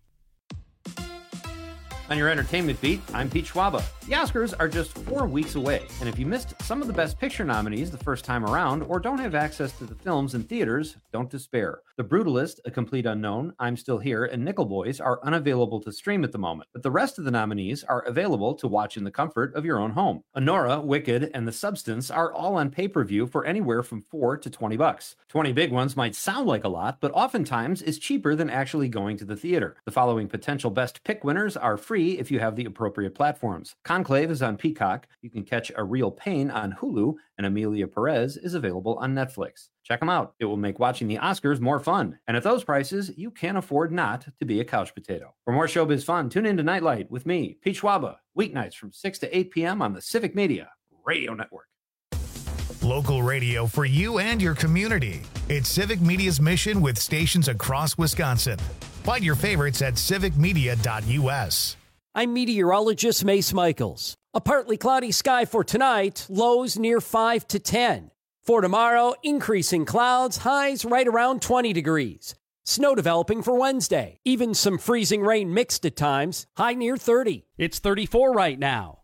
On your entertainment beat, I'm Pete Schwaba. The Oscars are just four weeks away, and if you missed some of the Best Picture nominees the first time around or don't have access to the films in theaters, don't despair. The Brutalist, A Complete Unknown, I'm Still Here, and Nickel Boys are unavailable to stream at the moment, but the rest of the nominees are available to watch in the comfort of your own home. Honora, Wicked, and The Substance are all on pay-per-view for anywhere from four to twenty bucks. twenty big ones might sound like a lot, but oftentimes is cheaper than actually going to the theater. The following potential Best Pick winners are free if you have the appropriate platforms. Conclave is on Peacock, you can catch A Real Pain on Hulu, and Amelia Perez is available on Netflix. Check them out. It will make watching the Oscars more fun. And at those prices, you can't afford not to be a couch potato. For more showbiz fun, tune in to Nightlight with me, Pete Schwaba, weeknights from six to eight p.m. on the Civic Media Radio Network. Local radio for you and your community. It's Civic Media's mission with stations across Wisconsin. Find your favorites at civic media dot U S. I'm meteorologist Mace Michaels. A partly cloudy sky for tonight, lows near five to ten. For tomorrow, increasing clouds, highs right around twenty degrees. Snow developing for Wednesday. Even some freezing rain mixed at times, high near thirty. It's thirty-four right now.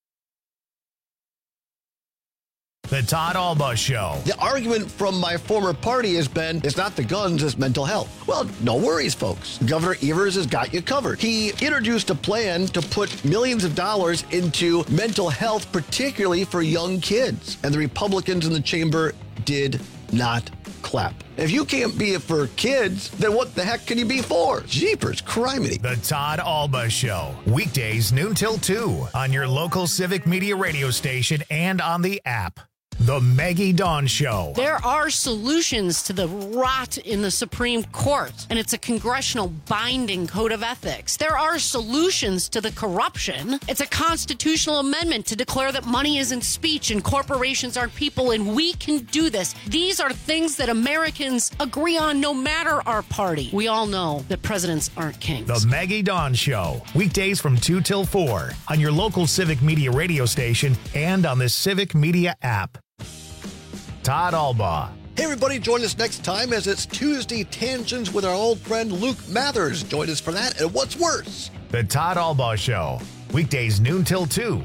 The Todd Alba Show. The argument from my former party has been, it's not the guns, it's mental health. Well, no worries, folks. Governor Evers has got you covered. He introduced a plan to put millions of dollars into mental health, particularly for young kids. And the Republicans in the chamber did not clap. If you can't be it for kids, then what the heck can you be for? Jeepers, criminy. The Todd Alba Show. Weekdays noon till two on your local Civic Media radio station and on the app. The Maggie Dawn Show. There are solutions to the rot in the Supreme Court, and it's a congressional binding code of ethics. There are solutions to the corruption. It's a constitutional amendment to declare that money isn't speech and corporations aren't people, and we can do this. These are things that Americans agree on no matter our party. We all know that presidents aren't kings. The Maggie Dawn Show. Weekdays from two till four on your local Civic Media radio station and on the Civic Media app. Todd Alba. Hey, everybody, join us next time as it's Tuesday Tangents with our old friend Luke Mathers. Join us for that and What's Worse. The Todd Alba Show. Weekdays noon till two.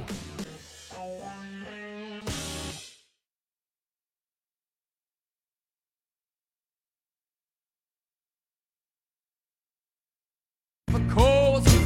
Of course.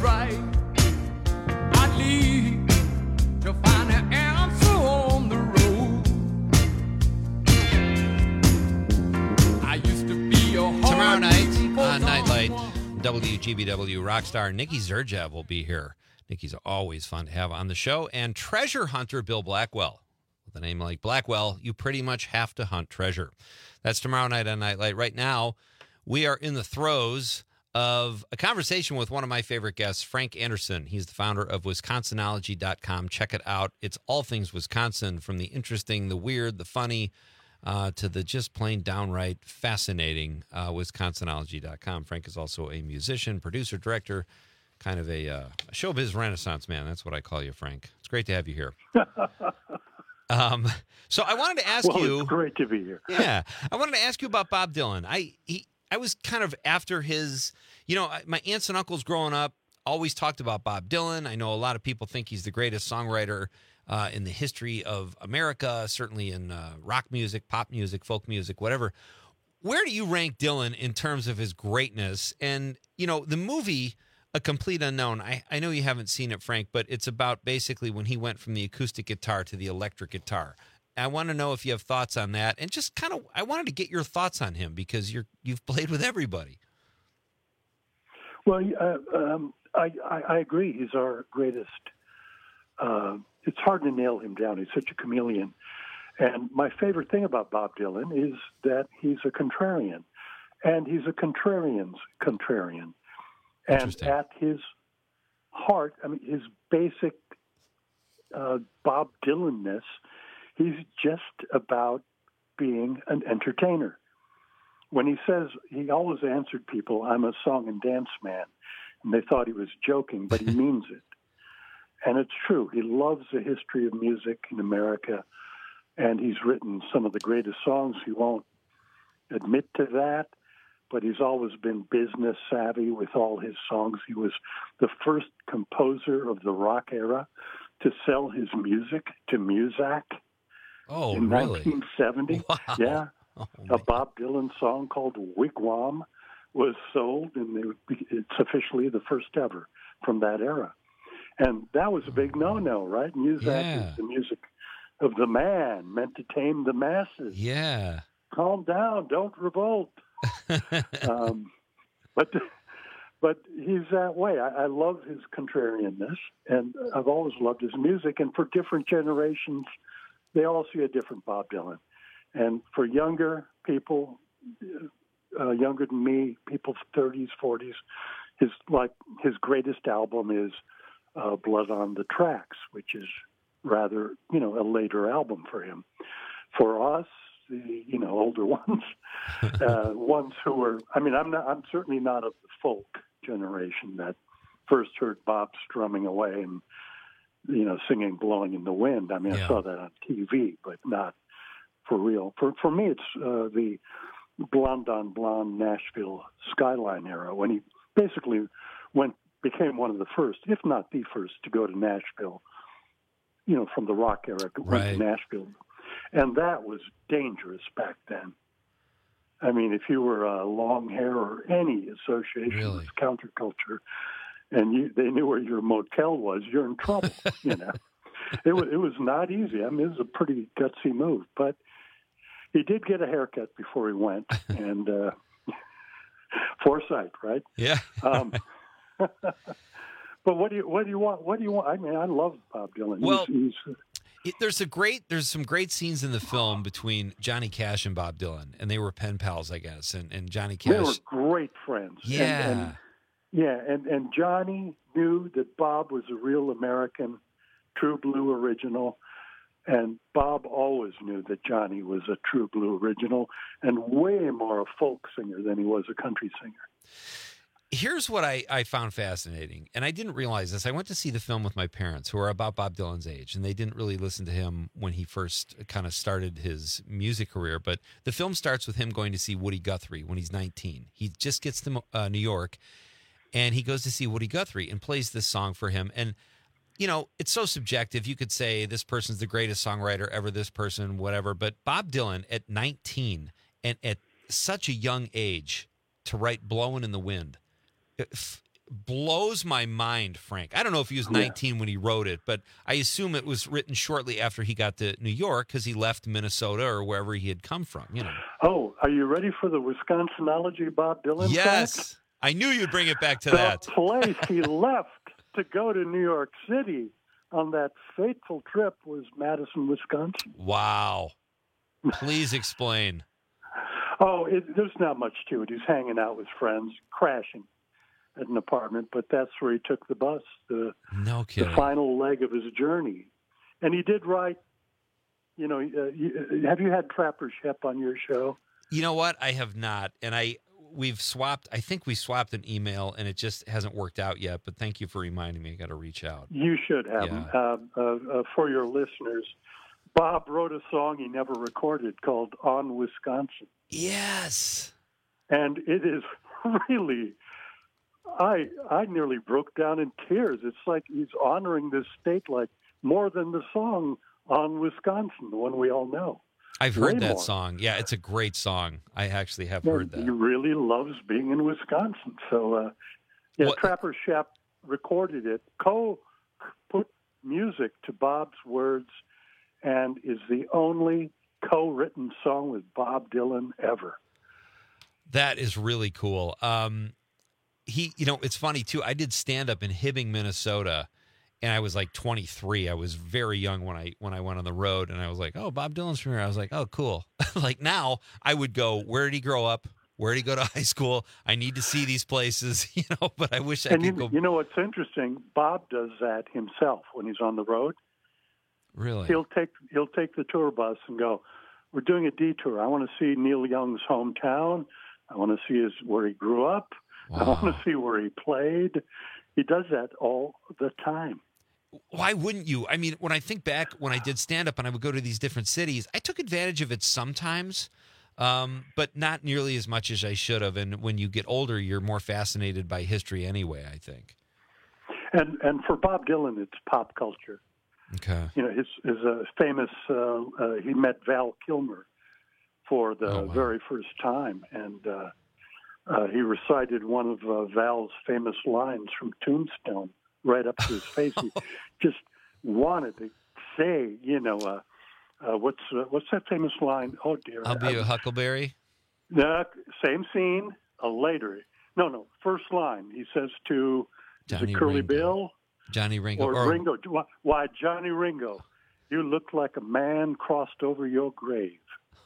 W G B W rock star Nikki Zerjev will be here. Nikki's always fun to have on the show. And treasure hunter Bill Blackwell. With a name like Blackwell, you pretty much have to hunt treasure. That's tomorrow night on Nightlight. Right now, we are in the throes of a conversation with one of my favorite guests, Frank Anderson. He's the founder of Wisconsinology dot com. Check it out. It's all things Wisconsin, from the interesting, the weird, the funny, uh, to the just plain downright fascinating uh, Wisconsinology dot com. Frank is also a musician, producer, director, kind of a, uh, a showbiz renaissance man. That's what I call you, Frank. It's great to have you here. Um, so I wanted to ask well, you. It's great to be here. Yeah, I wanted to ask you about Bob Dylan. I he I was kind of after his. You know, my aunts and uncles growing up always talked about Bob Dylan. I know a lot of people think he's the greatest songwriter uh, in the history of America. Certainly in uh, rock music, pop music, folk music, whatever. Where do you rank Dylan in terms of his greatness? And you know, the movie A Complete Unknown, I, I know you haven't seen it, Frank, but it's about basically when he went from the acoustic guitar to the electric guitar. I want to know if you have thoughts on that, and just kind of, I wanted to get your thoughts on him because you're you've played with everybody. Well, uh, um, I, I, I agree. He's our greatest. Uh, it's hard to nail him down. He's such a chameleon. And my favorite thing about Bob Dylan is that he's a contrarian, and he's a contrarian's contrarian. And at his heart, I mean, his basic uh, Bob Dylan-ness, he's just about being an entertainer. When he says, he always answered people, I'm a song and dance man, and they thought he was joking, but he means it. And it's true. He loves the history of music in America, and he's written some of the greatest songs. He won't admit to that, but he's always been business savvy with all his songs. He was the first composer of the rock era to sell his music to Muzak oh, in really? nineteen seventy. Wow. Yeah. Oh, a Bob Dylan song called Wigwam was sold, and it's officially the first ever from that era. And that was a big no-no, right? Muzak yeah. is the music of the man, meant to tame the masses. Yeah. Calm down, don't revolt. um, but but he's that way. I, I love his contrarianness, and I've always loved his music. And for different generations, they all see a different Bob Dylan. And for younger people, uh, younger than me, people's thirties, forties, his like his greatest album is uh, Blood on the Tracks, which is rather, you know, a later album for him. For us, the you know older ones, uh, ones who were, I mean, I'm not, I'm certainly not of the folk generation that first heard Bob strumming away and you know singing "Blowing in the Wind." I mean, Yeah. I saw that on T V, but not for real. For for me, it's uh, the blonde on blonde Nashville skyline era when he basically went became one of the first, if not the first, to go to Nashville. You know, from the rock era, went Right. to Nashville. And that was dangerous back then. I mean, if you were uh, long hair or any association Really? with counterculture, and you, they knew where your motel was, you're in trouble. You know, it was it was not easy. I mean, it was a pretty gutsy move, but he did get a haircut before he went, and uh, foresight, right? Yeah. Um, but what do you what do you want? What do you want? I mean, I love Bob Dylan. Well, he's, he's, It, there's a great, there's some great scenes in the film between Johnny Cash and Bob Dylan, and they were pen pals, I guess. And and Johnny Cash, they were great friends. Yeah. And, and, yeah, and, and Johnny knew that Bob was a real American, true blue original, and Bob always knew that Johnny was a true blue original and way more a folk singer than he was a country singer. Here's what I, I found fascinating, and I didn't realize this. I went to see the film with my parents, who are about Bob Dylan's age, and they didn't really listen to him when he first kind of started his music career. But the film starts with him going to see Woody Guthrie when he's nineteen. He just gets to uh, New York, and he goes to see Woody Guthrie and plays this song for him. And, you know, it's so subjective. You could say this person's the greatest songwriter ever, this person, whatever. But Bob Dylan at nineteen and at such a young age to write Blowin' in the Wind, it f- blows my mind, Frank. I don't know if he was nineteen yeah. when he wrote it, but I assume it was written shortly after he got to New York because he left Minnesota or wherever he had come from. You know. Oh, are you ready for the Wisconsinology Bob Dylan Yes. fact? I knew you'd bring it back to the that. place he left to go to New York City on that fateful trip was Madison, Wisconsin. Wow. Please explain. Oh, it, there's not much to it. He's hanging out with friends, crashing at an apartment, but that's where he took the bus, the, no kidding. the final leg of his journey. And he did write, you know, uh, you, have you had Trapper Shep on your show? You know what? I have not. And I we've swapped, I think we swapped an email, and it just hasn't worked out yet. But thank you for reminding me. I got to reach out. You should have Yeah. him. Uh, uh, uh, for your listeners, Bob wrote a song he never recorded called On Wisconsin. Yes. And it is really, I I nearly broke down in tears. It's like he's honoring this state like more than the song On Wisconsin, the one we all know. I've heard Way that more. song. Yeah, it's a great song. I actually have Yeah, heard that. He really loves being in Wisconsin. So, uh, yeah, What- Trapper Shep recorded it, co put music to Bob's words, and is the only co-written song with Bob Dylan ever. That is really cool. Um, he, you know, it's funny too. I did stand up in Hibbing, Minnesota, and I was like twenty-three. I was very young when I when I went on the road, and I was like, "Oh, Bob Dylan's from here." I was like, "Oh, cool." Like now, I would go, "Where did he grow up? Where did he go to high school? I need to see these places," you know. But I wish I And could you, go. you know what's interesting? Bob does that himself when he's on the road. Really? He'll take he'll take the tour bus and go, "We're doing a detour. I want to see Neil Young's hometown. I want to see his where he grew up. I want to see where he played." He does that all the time. Why wouldn't you? I mean, when I think back when I did stand up and I would go to these different cities, I took advantage of it sometimes, um, but not nearly as much as I should have. And when you get older, you're more fascinated by history anyway, I think. And and for Bob Dylan, it's pop culture. Okay. You know, his his uh, famous. Uh, uh, he met Val Kilmer for the Oh, wow. very first time, and uh, uh, he recited one of uh, Val's famous lines from Tombstone right up to his face. He just wanted to say, you know, uh, uh, what's uh, what's that famous line? Oh dear, I'll be a Huckleberry. Uh, same scene, uh, later. No, no, first line. He says to is Johnny it Curly Ringo. Bill Johnny Ringo. or, or- Ringo? Why- Why, Johnny Ringo? You look like a man crossed over your grave.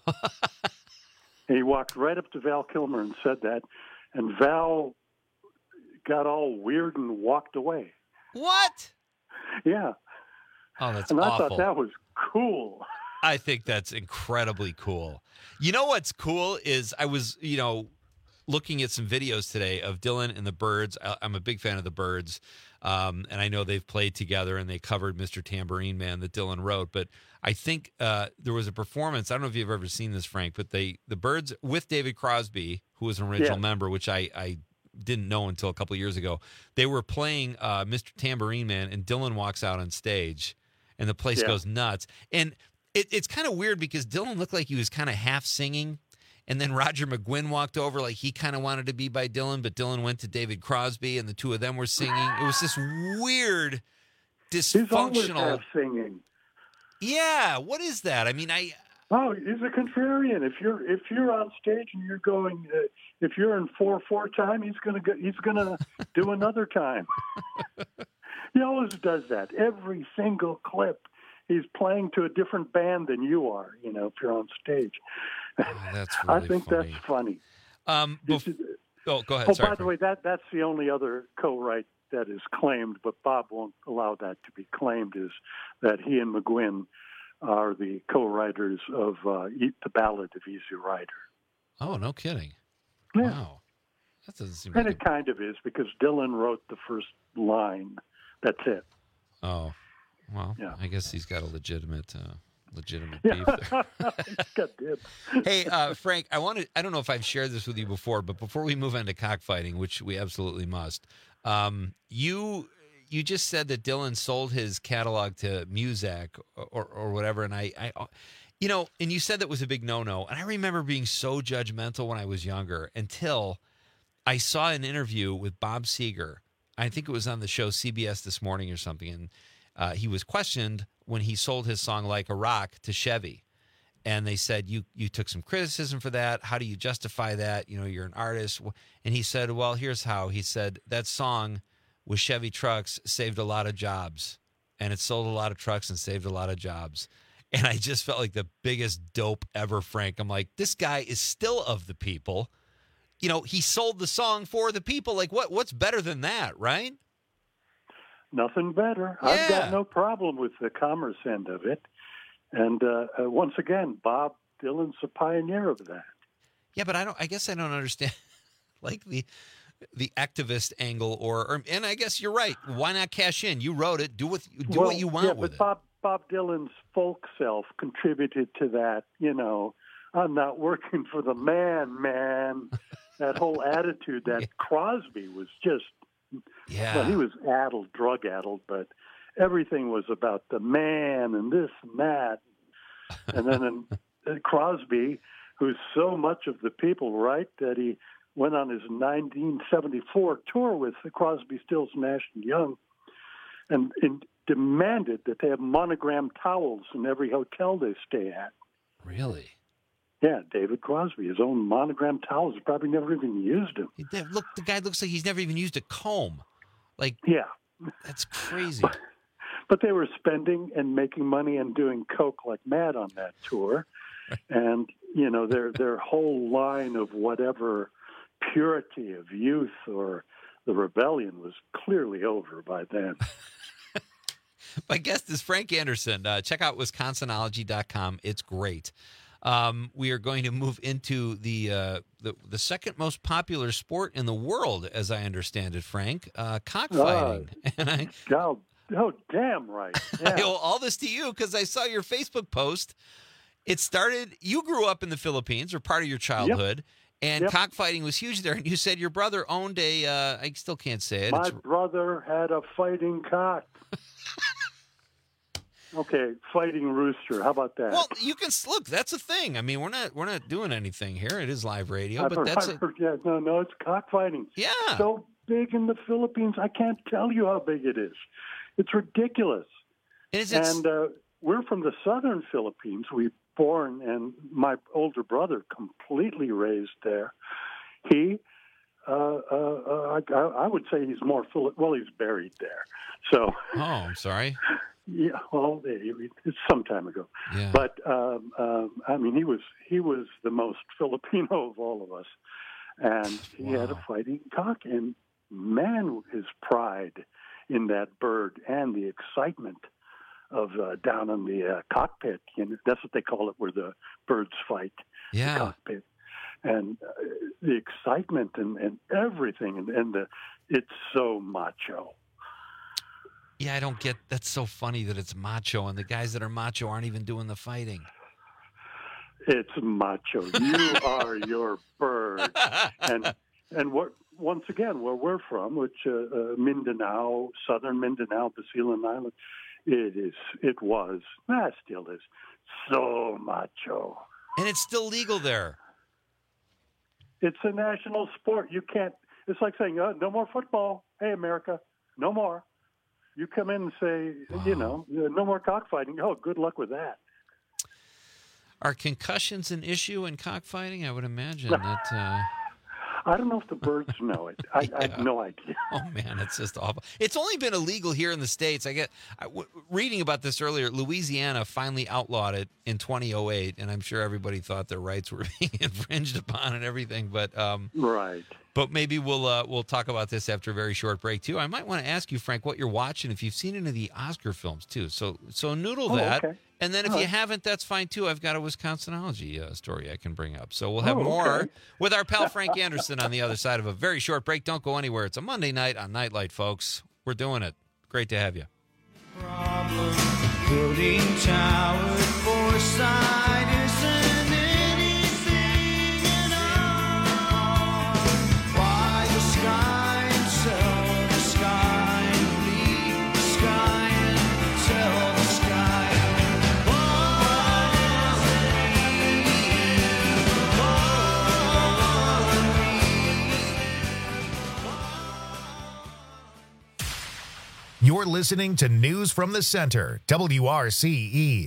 And he walked right up to Val Kilmer and said that, and Val got all weird and walked away. What? Yeah. Oh, that's and I awful. thought that was cool. I think that's incredibly cool. You know what's cool is I was, you know, looking at some videos today of Dylan and the Byrds. I- I'm a big fan of the Byrds, um, and I know they've played together and they covered Mister Tambourine Man that Dylan wrote. But I think uh, there was a performance. I don't know if you've ever seen this, Frank, but they the Byrds with David Crosby, who was an original Yeah. member, which I, I didn't know until a couple of years ago. They were playing uh, Mister Tambourine Man, and Dylan walks out on stage, and the place Yeah. goes nuts. And it, it's kind of weird because Dylan looked like he was kind of half singing. And then Roger McGuinn walked over like he kind of wanted to be by Dylan, but Dylan went to David Crosby, and the two of them were singing. It was this weird, He's always dysfunctional. half singing. Yeah, what is that? I mean, I Oh, he's a contrarian. If you're if you're on stage and you're going, uh, if you're in four four time, he's gonna go, he's gonna do another time. He always does that. Every single clip, he's playing to a different band than you are. You know, if you're on stage. that's I really think funny. that's funny. Um, This bef- is- oh, go ahead. Oh, Sorry, by the Frank. way, that that's the only other co-write that is claimed, but Bob won't allow that to be claimed. Is that he and McGuinn are the co-writers of uh, E- the Ballad of Easy Rider. Oh, no kidding. Yeah. Wow. That doesn't seem And like it kind of is because Dylan wrote the first line. That's it. a- Oh, well, Yeah. I guess he's got a legitimate, uh, legitimate Yeah. beef there. He's got dibs. Hey, uh, Frank, I wanted, I don't know if I've shared this with you before, but before we move on to cockfighting, which we absolutely must, um, you you just said that Dylan sold his catalog to Muzak or, or, or whatever, and I, I, you know, and you said that was a big no-no, and I remember being so judgmental when I was younger until I saw an interview with Bob Seger. I think it was on the show C B S This Morning or something, and uh, he was questioned when he sold his song Like a Rock to Chevy. And they said, you you took some criticism for that. How do you justify that? You know, you're an artist. And he said, well, here's how. He said, that song with Chevy trucks saved a lot of jobs. And it sold a lot of trucks and saved a lot of jobs. And I just felt like the biggest dope ever, Frank. I'm like, this guy is still of the people. You know, he sold the song for the people. Like, what? what's better than that, right? Nothing better. Yeah. I've got no problem with the commerce end of it. And uh, uh, once again, Bob Dylan's a pioneer of that. Yeah, but I don't. I guess I don't understand, like the the activist angle, or, or and I guess you're right. Why not cash in? You wrote it. Do what do well, what you want yeah, with but it. Bob Bob Dylan's folk self contributed to that. You know, I'm not working for the man, man. That whole attitude that yeah. Crosby was just. Yeah. Well, he was addled, drug addled, but everything was about the man and this and that. And then in, in Crosby, who's so much of the people, right, that he went on his nineteen seventy-four tour with Crosby, Stills, Nash and Young, and, and demanded that they have monogrammed towels in every hotel they stay at. Really? Yeah, David Crosby, his own monogrammed towels. He probably never even used them. Look, the guy looks like he's never even used a comb. Like, yeah, that's crazy. But, but they were spending and making money and doing coke like mad on that tour, and you know their their whole line of whatever purity of youth or the rebellion was clearly over by then. My guest is Frank Anderson. Uh, check out Wisconsinology dot com. It's great. Um, we are going to move into the, uh, the the second most popular sport in the world, as I understand it, Frank, uh, cockfighting. Uh, and I, oh, oh, damn right. Yeah. I owe all this to you because I saw your Facebook post. It started, you grew up in the Philippines, or part of your childhood, yep. and yep. cockfighting was huge there. And you said your brother owned a, uh, I still can't say it. My it's... brother had a fighting cock. Okay, fighting rooster. How about that? Well, you can look. That's a thing. I mean, we're not we're not doing anything here. It is live radio, I've but heard, that's I've a... heard, yeah, no, no. It's cockfighting. Yeah, so big in the Philippines. I can't tell you how big it is. It's ridiculous. Is it... And uh, we're from the southern Philippines. We born, and my older brother completely raised there. He, uh, uh, uh, I, I would say he's more Philip. Well, he's buried there. So. Oh, I'm sorry. Yeah, well, it's some time ago. Yeah. But um, um, I mean, he was he was the most Filipino of all of us, and he wow. had a fighting cock. And man, his pride in that bird and the excitement of uh, down in the uh, cockpit. You know, that's what they call it, where the birds fight. Yeah. The cockpit, and uh, the excitement and, and everything, and, and the it's so macho. Yeah, I don't get. That's so funny that it's macho, and the guys that are macho aren't even doing the fighting. It's macho. You are your bird, and and what once again where we're from, which uh, uh, Mindanao, southern Mindanao, Basilan Island, it is. It was. Ah, still is. So macho. And it's still legal there. It's a national sport. You can't. It's like saying, oh, "No more football." Hey, America, no more. You come in and say, wow. you know, no more cockfighting. Oh, good luck with that. Are concussions an issue in cockfighting? I would imagine that. Uh... I don't know if the birds know it. I, yeah. I have no idea. Oh man, it's just awful. It's only been illegal here in the States. I get I, w- reading about this earlier. Louisiana finally outlawed it in twenty oh eight, and I'm sure everybody thought their rights were being infringed upon and everything. But um, right. But maybe we'll uh, we'll talk about this after a very short break too. I might want to ask you, Frank, what you're watching, if you've seen any of the Oscar films too. So so noodle oh, that. Okay. And then if All you right. haven't, that's fine, too. I've got a Wisconsinology uh, story I can bring up. So we'll have oh, more okay. with our pal Frank Anderson on the other side of a very short break. Don't go anywhere. It's a Monday night on Nightlight, folks. We're doing it. Great to have you. Problem building towers for side isn't anything at all. Why the sky and sell the sky and leave the sky and sell the sky. You're listening to News from the Center, W R C E.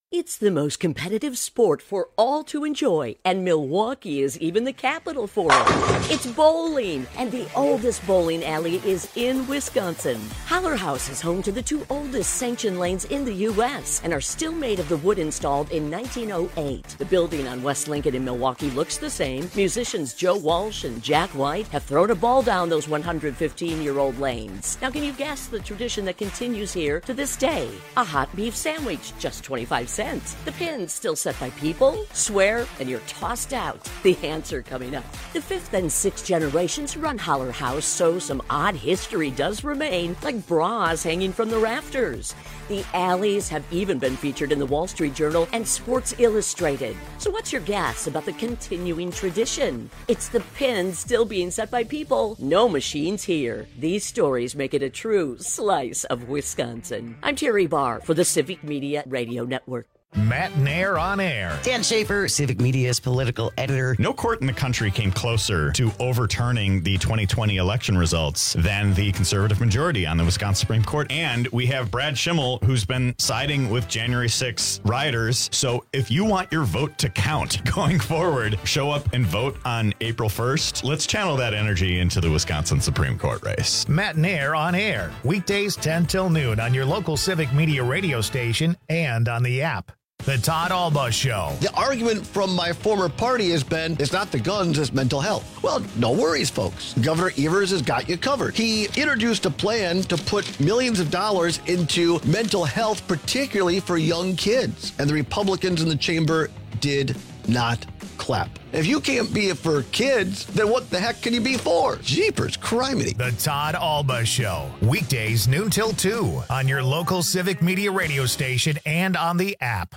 It's the most competitive sport for all to enjoy, and Milwaukee is even the capital for it. It's bowling, and the oldest bowling alley is in Wisconsin. Holler House is home to the two oldest sanctioned lanes in the U S and are still made of the wood installed in nineteen oh eight. The building on West Lincoln in Milwaukee looks the same. Musicians Joe Walsh and Jack White have thrown a ball down those one hundred fifteen-year-old lanes. Now, can you guess the tradition that continues here to this day? A hot beef sandwich, just twenty-five cents. The pin's still set by people, swear, and you're tossed out. The answer coming up. The fifth and sixth generations run Holler House, so some odd history does remain, like bras hanging from the rafters. The alleys have even been featured in the Wall Street Journal and Sports Illustrated. So what's your guess about the continuing tradition? It's the pin still being set by people. No machines here. These stories make it a true slice of Wisconsin. I'm Terry Barr for the Civic Media Radio Network. Matt Nair on air. Dan Schaefer, Civic Media's political editor. No court in the country came closer to overturning the twenty twenty election results than the conservative majority on the Wisconsin Supreme Court. And we have Brad Schimmel, who's been siding with January sixth rioters. So if you want your vote to count going forward, show up and vote on April first. Let's channel that energy into the Wisconsin Supreme Court race. Matt Nair on air. Weekdays ten till noon on your local Civic Media radio station and on the app. The Todd Alba Show. The argument from my former party has been, it's not the guns, it's mental health. Well, no worries, folks. Governor Evers has got you covered. He introduced a plan to put millions of dollars into mental health, particularly for young kids. And the Republicans in the chamber did not clap. If you can't be it for kids, then what the heck can you be for? Jeepers, criminy. The Todd Alba Show. Weekdays noon till two on your local Civic Media radio station and on the app.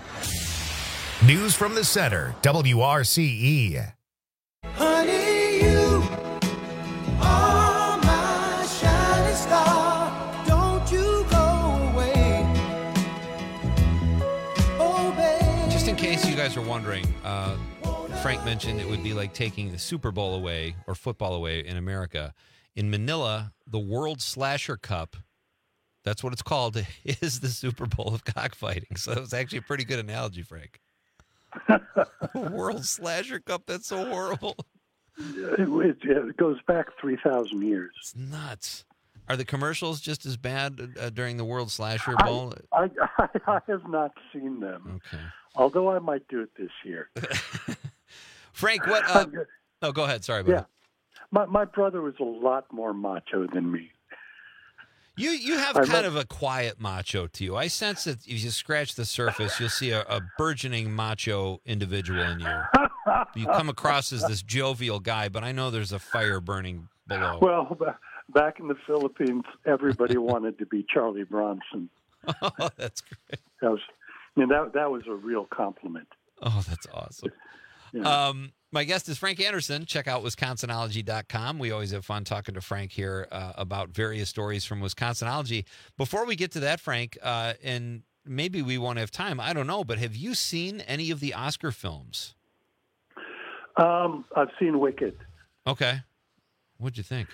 News from the Center, W R C E. Honey, you are my shining star. Don't you go away. Oh, baby. Just in case you guys are wondering, uh, Frank mentioned it would be like taking the Super Bowl away or football away in America. In Manila, the World Slasher Cup, that's what it's called, is the Super Bowl of cockfighting. So it was actually a pretty good analogy, Frank. World Slasher Cup, that's so horrible. It, it, it goes back three thousand years. It's nuts. Are the commercials just as bad uh, during the World Slasher Bowl? I, I, I have not seen them. Okay. Although I might do it this year. Frank, what? Uh, oh, go ahead. Sorry about yeah. that. My, my brother was a lot more macho than me. You you have I kind met- of a quiet macho to you. I sense that if you scratch the surface, you'll see a, a burgeoning macho individual in you. You come across as this jovial guy, but I know there's a fire burning below. Well, b- back in the Philippines, everybody wanted to be Charlie Bronson. Oh, that's great. That was, I mean, that that was a real compliment. Oh, that's awesome. Yeah. Um, my guest is Frank Anderson. Check out Wisconsinology dot com. We always have fun talking to Frank here uh, about various stories from Wisconsinology. Before we get to that, Frank, uh, and maybe we won't have time, I don't know, but have you seen any of the Oscar films? Um, I've seen Wicked. Okay. What'd you think?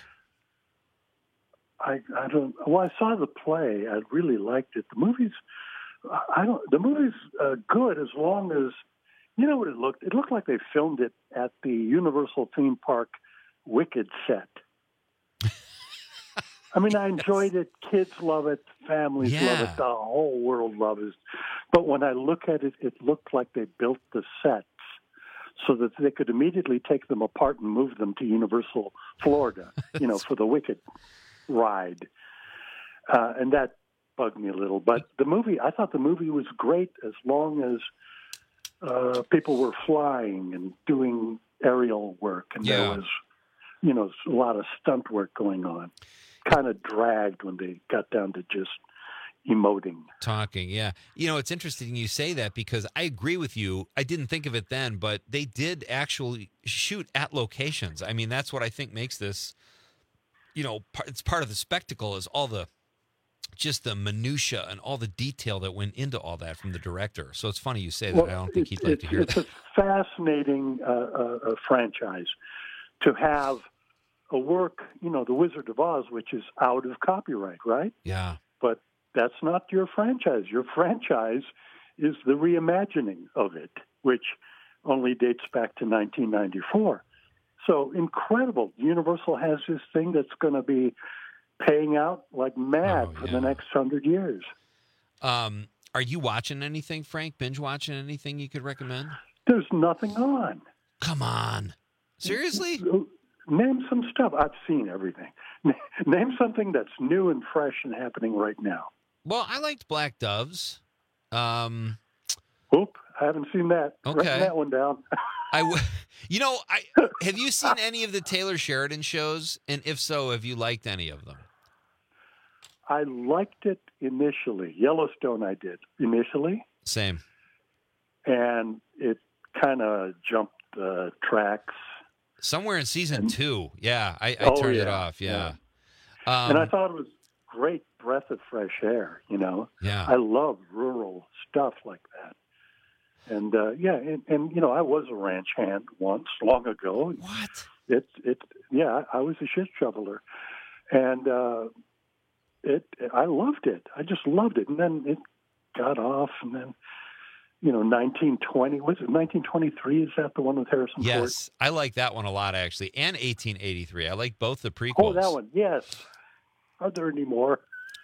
I, I don't. Well, I saw the play. I really liked it. The movie's, I don't. The movie's uh, good as long as, you know what it looked. It looked like they filmed it at the Universal theme park Wicked set. I mean, I enjoyed it. Kids love it. Families Yeah. love it. The whole world loves it. But when I look at it, it looked like they built the sets so that they could immediately take them apart and move them to Universal Florida, you know, for the Wicked ride. Uh, and that bugged me a little. But the movie, I thought the movie was great as long as uh, people were flying and doing aerial work. And Yeah. there was, you know, a lot of stunt work going on. Kind of dragged when they got down to just emoting. Talking, yeah. You know, it's interesting you say that because I agree with you. I didn't think of it then, but they did actually shoot at locations. I mean, that's what I think makes this, you know, par- it's part of the spectacle is all the, just the minutia and all the detail that went into all that from the director. So it's funny you say that. Well, I don't think it's- he'd like to hear it's that. a fascinating uh, uh, uh, franchise to have a work, you know, The Wizard of Oz, which is out of copyright, right? Yeah. But that's not your franchise. Your franchise is the reimagining of it, which only dates back to nineteen ninety-four. So incredible. Universal has this thing that's going to be paying out like mad Oh, for yeah. the next hundred years. Um, are you watching anything, Frank? Binge watching anything you could recommend? There's nothing on. Come on. Seriously? Name some stuff. I've seen everything. Name something that's new and fresh and happening right now. Well, I liked Black Doves. Um, Oop, I haven't seen that. Okay. Writing that one down. I, w- you know, I have you seen any of the Taylor Sheridan shows? And if so, have you liked any of them? I liked it initially. Yellowstone I did initially. Same. And it kind of jumped uh, tracks. Somewhere in season And- two. Yeah, I, I Oh, turned it yeah, off. Yeah. and I Um, thought it was great breath of fresh air, you know. Yeah. I love rural stuff like that. And, uh, yeah, and, and, you know, I was a ranch hand once, long ago. What? It, it, yeah, I was a shit shoveler. And uh, it, I loved it. I just loved it. And then it got off, and then, you know, nineteen twenty, was it nineteen twenty-three? Is that the one with Harrison Ford? yes, I like that one a lot, actually. And eighteen eighty-three. I like both the prequels. Oh, that one, yes. Are there any more?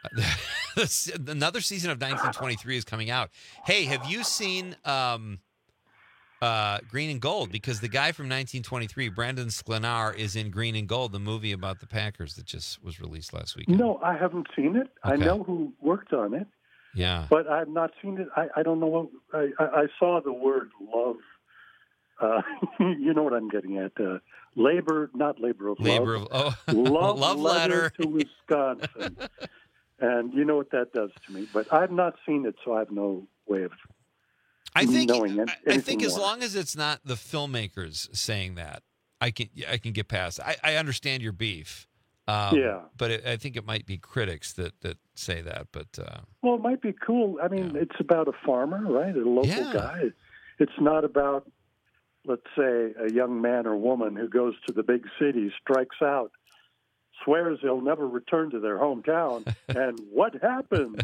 Another season of nineteen twenty-three is coming out. Hey, have you seen um, uh, Green and Gold? Because the guy from nineteen twenty-three, Brandon Sklenar, is in Green and Gold, the movie about the Packers that just was released last week. No, I haven't seen it. I Okay. know who worked on it, Yeah. but I've not seen it. I, I don't know what I, I, I saw the word love. Uh, you know what I'm getting at? Uh, labor, not labor of Labor love. of oh, love, love letter. to Wisconsin, and you know what that does to me. But I've not seen it, so I have no way of. I think knowing it, I anything think as more. long as it's not the filmmakers saying that, I can I can get past. I, I understand your beef. Um, Yeah. but it, I think it might be critics that, that say that. But uh, Well, it might be cool. I mean, it's about a farmer, right? A local Yeah. guy. It's not about, let's say, a young man or woman who goes to the big city, strikes out, swears they'll never return to their hometown, and what happens?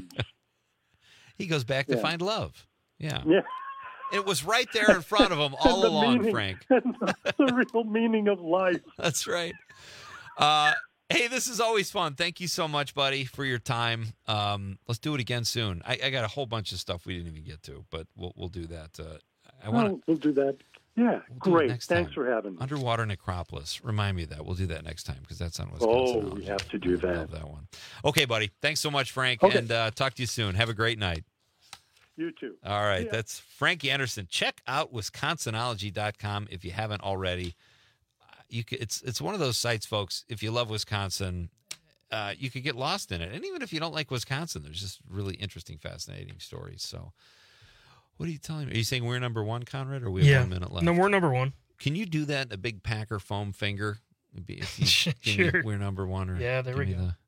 he goes back to Yeah. find love. Yeah. Yeah. It was right there in front of him all And the along, meaning- Frank. and the real meaning of life. That's right. Uh, hey, this is always fun. Thank you so much, buddy, for your time. Um, let's do it again soon. I, I got a whole bunch of stuff we didn't even get to, but we'll we'll do that. Uh, I want to. Oh, we'll do that. Yeah, do it great. next Thanks time. for having me. Underwater Necropolis. Remind me of that. We'll do that next time because that's on Oh, Wisconsin. we have to do I that. love that one. Okay, buddy. Thanks so much, Frank, Okay. and uh, talk to you soon. Have a great night. You too. All right, Yeah. that's Frank Anderson. Check out wisconsinology dot com if you haven't already. Uh, You could, it's it's one of those sites, folks. If you love Wisconsin, uh, you could get lost in it. And even if you don't like Wisconsin, there's just really interesting, fascinating stories. So, what are you telling me? Are you saying we're number one, Conrad, or we have Yeah. one minute left? No, we're number one. Can you do that? A big Packer foam finger. If you, give me Sure. we're number one. Or Yeah, there we give me go. the-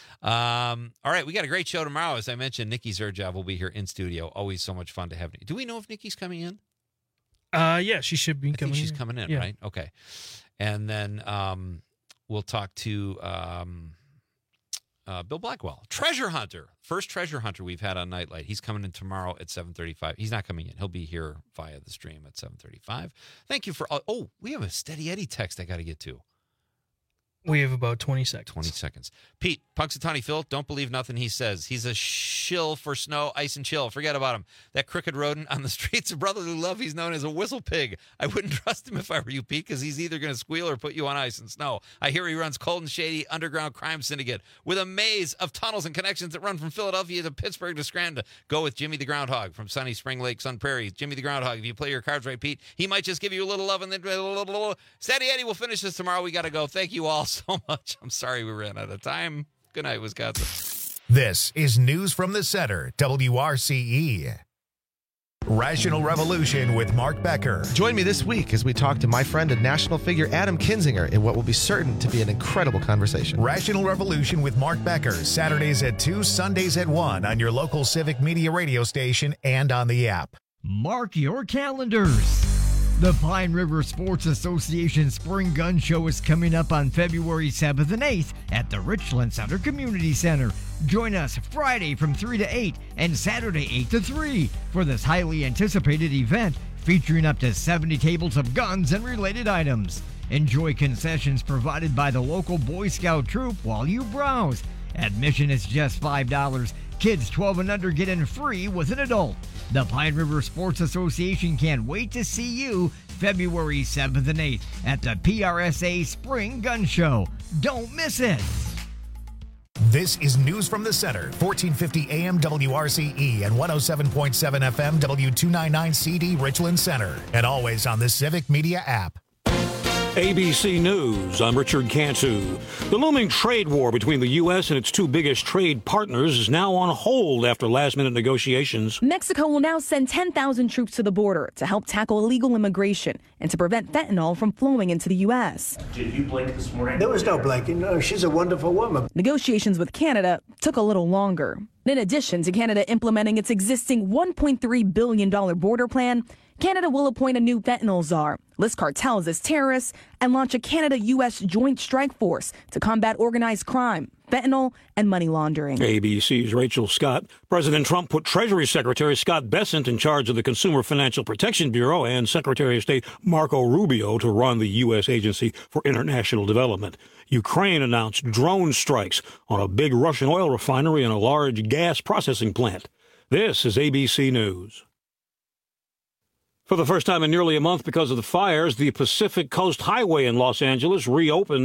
Um, all right, we got a great show tomorrow. As I mentioned, Nikki Zerjob will be here in studio. Always so much fun to have. Do we know if Nikki's coming in? Uh, yeah, she should be I coming. think she's in. coming in, Yeah. right? Okay. And then um, we'll talk to um, uh, Bill Blackwell, Treasure Hunter, first Treasure Hunter we've had on Nightlight. He's coming in tomorrow at seven thirty-five. He's not coming in. He'll be here via the stream at seven thirty-five. Thank you for all. Oh, we have a Steady Eddie text I got to get to. We have about twenty seconds. twenty seconds. Pete, Punxsutawney Phil, don't believe nothing he says. He's a shill for snow, ice, and chill. Forget about him. That crooked rodent on the streets of brotherly love, he's known as a whistle pig. I wouldn't trust him if I were you, Pete, because he's either going to squeal or put you on ice and snow. I hear he runs cold and shady underground crime syndicate with a maze of tunnels and connections that run from Philadelphia to Pittsburgh to Scranton. Go with Jimmy the Groundhog from sunny Spring Lake, Sun Prairie. Jimmy the Groundhog, if you play your cards right, Pete, he might just give you a little love and then a little, little. Steady Eddie will finish this tomorrow. We got to go. Thank you all so much. I'm sorry we ran out of time. Good night, Wisconsin. This is News from the Center, W R C E. Rational Revolution with Mark Becker. Join me this week as we talk to my friend and national figure Adam Kinzinger in what will be certain to be an incredible conversation. Rational Revolution with Mark Becker, Saturdays at two, Sundays at one on your local Civic Media radio station and on the app. Mark your calendars. The Pine River Sports Association Spring Gun Show is coming up on February seventh and eighth at the Richland Center Community Center. Join us Friday from three to eight and Saturday eight to three for this highly anticipated event featuring up to seventy tables of guns and related items. Enjoy concessions provided by the local Boy Scout troop while you browse. Admission is just five dollars. Kids twelve and under get in free with an adult. The Pine River Sports Association can't wait to see you February seventh and eighth at the P R S A Spring Gun Show. Don't miss it. This is News from the Center, fourteen fifty A M W R C E and one oh seven point seven F M W two ninety-nine C D Richland Center, and always on the Civic Media app. A B C News, I'm Richard Cantu. The looming trade war between the U S and its two biggest trade partners is now on hold after last-minute negotiations. Mexico will now send ten thousand troops to the border to help tackle illegal immigration and to prevent fentanyl from flowing into the U S. Did you blink this morning? There was no blinking. No, she's a wonderful woman. Negotiations with Canada took a little longer. In addition to Canada implementing its existing one point three billion dollars border plan, Canada will appoint a new fentanyl czar, list cartels as terrorists, and launch a Canada-U S joint strike force to combat organized crime, fentanyl, and money laundering. A B C's Rachel Scott. President Trump put Treasury Secretary Scott Bessent in charge of the Consumer Financial Protection Bureau and Secretary of State Marco Rubio to run the U S Agency for International Development. Ukraine announced drone strikes on a big Russian oil refinery and a large gas processing plant. This is A B C News. For the first time in nearly a month because of the fires, the Pacific Coast Highway in Los Angeles reopened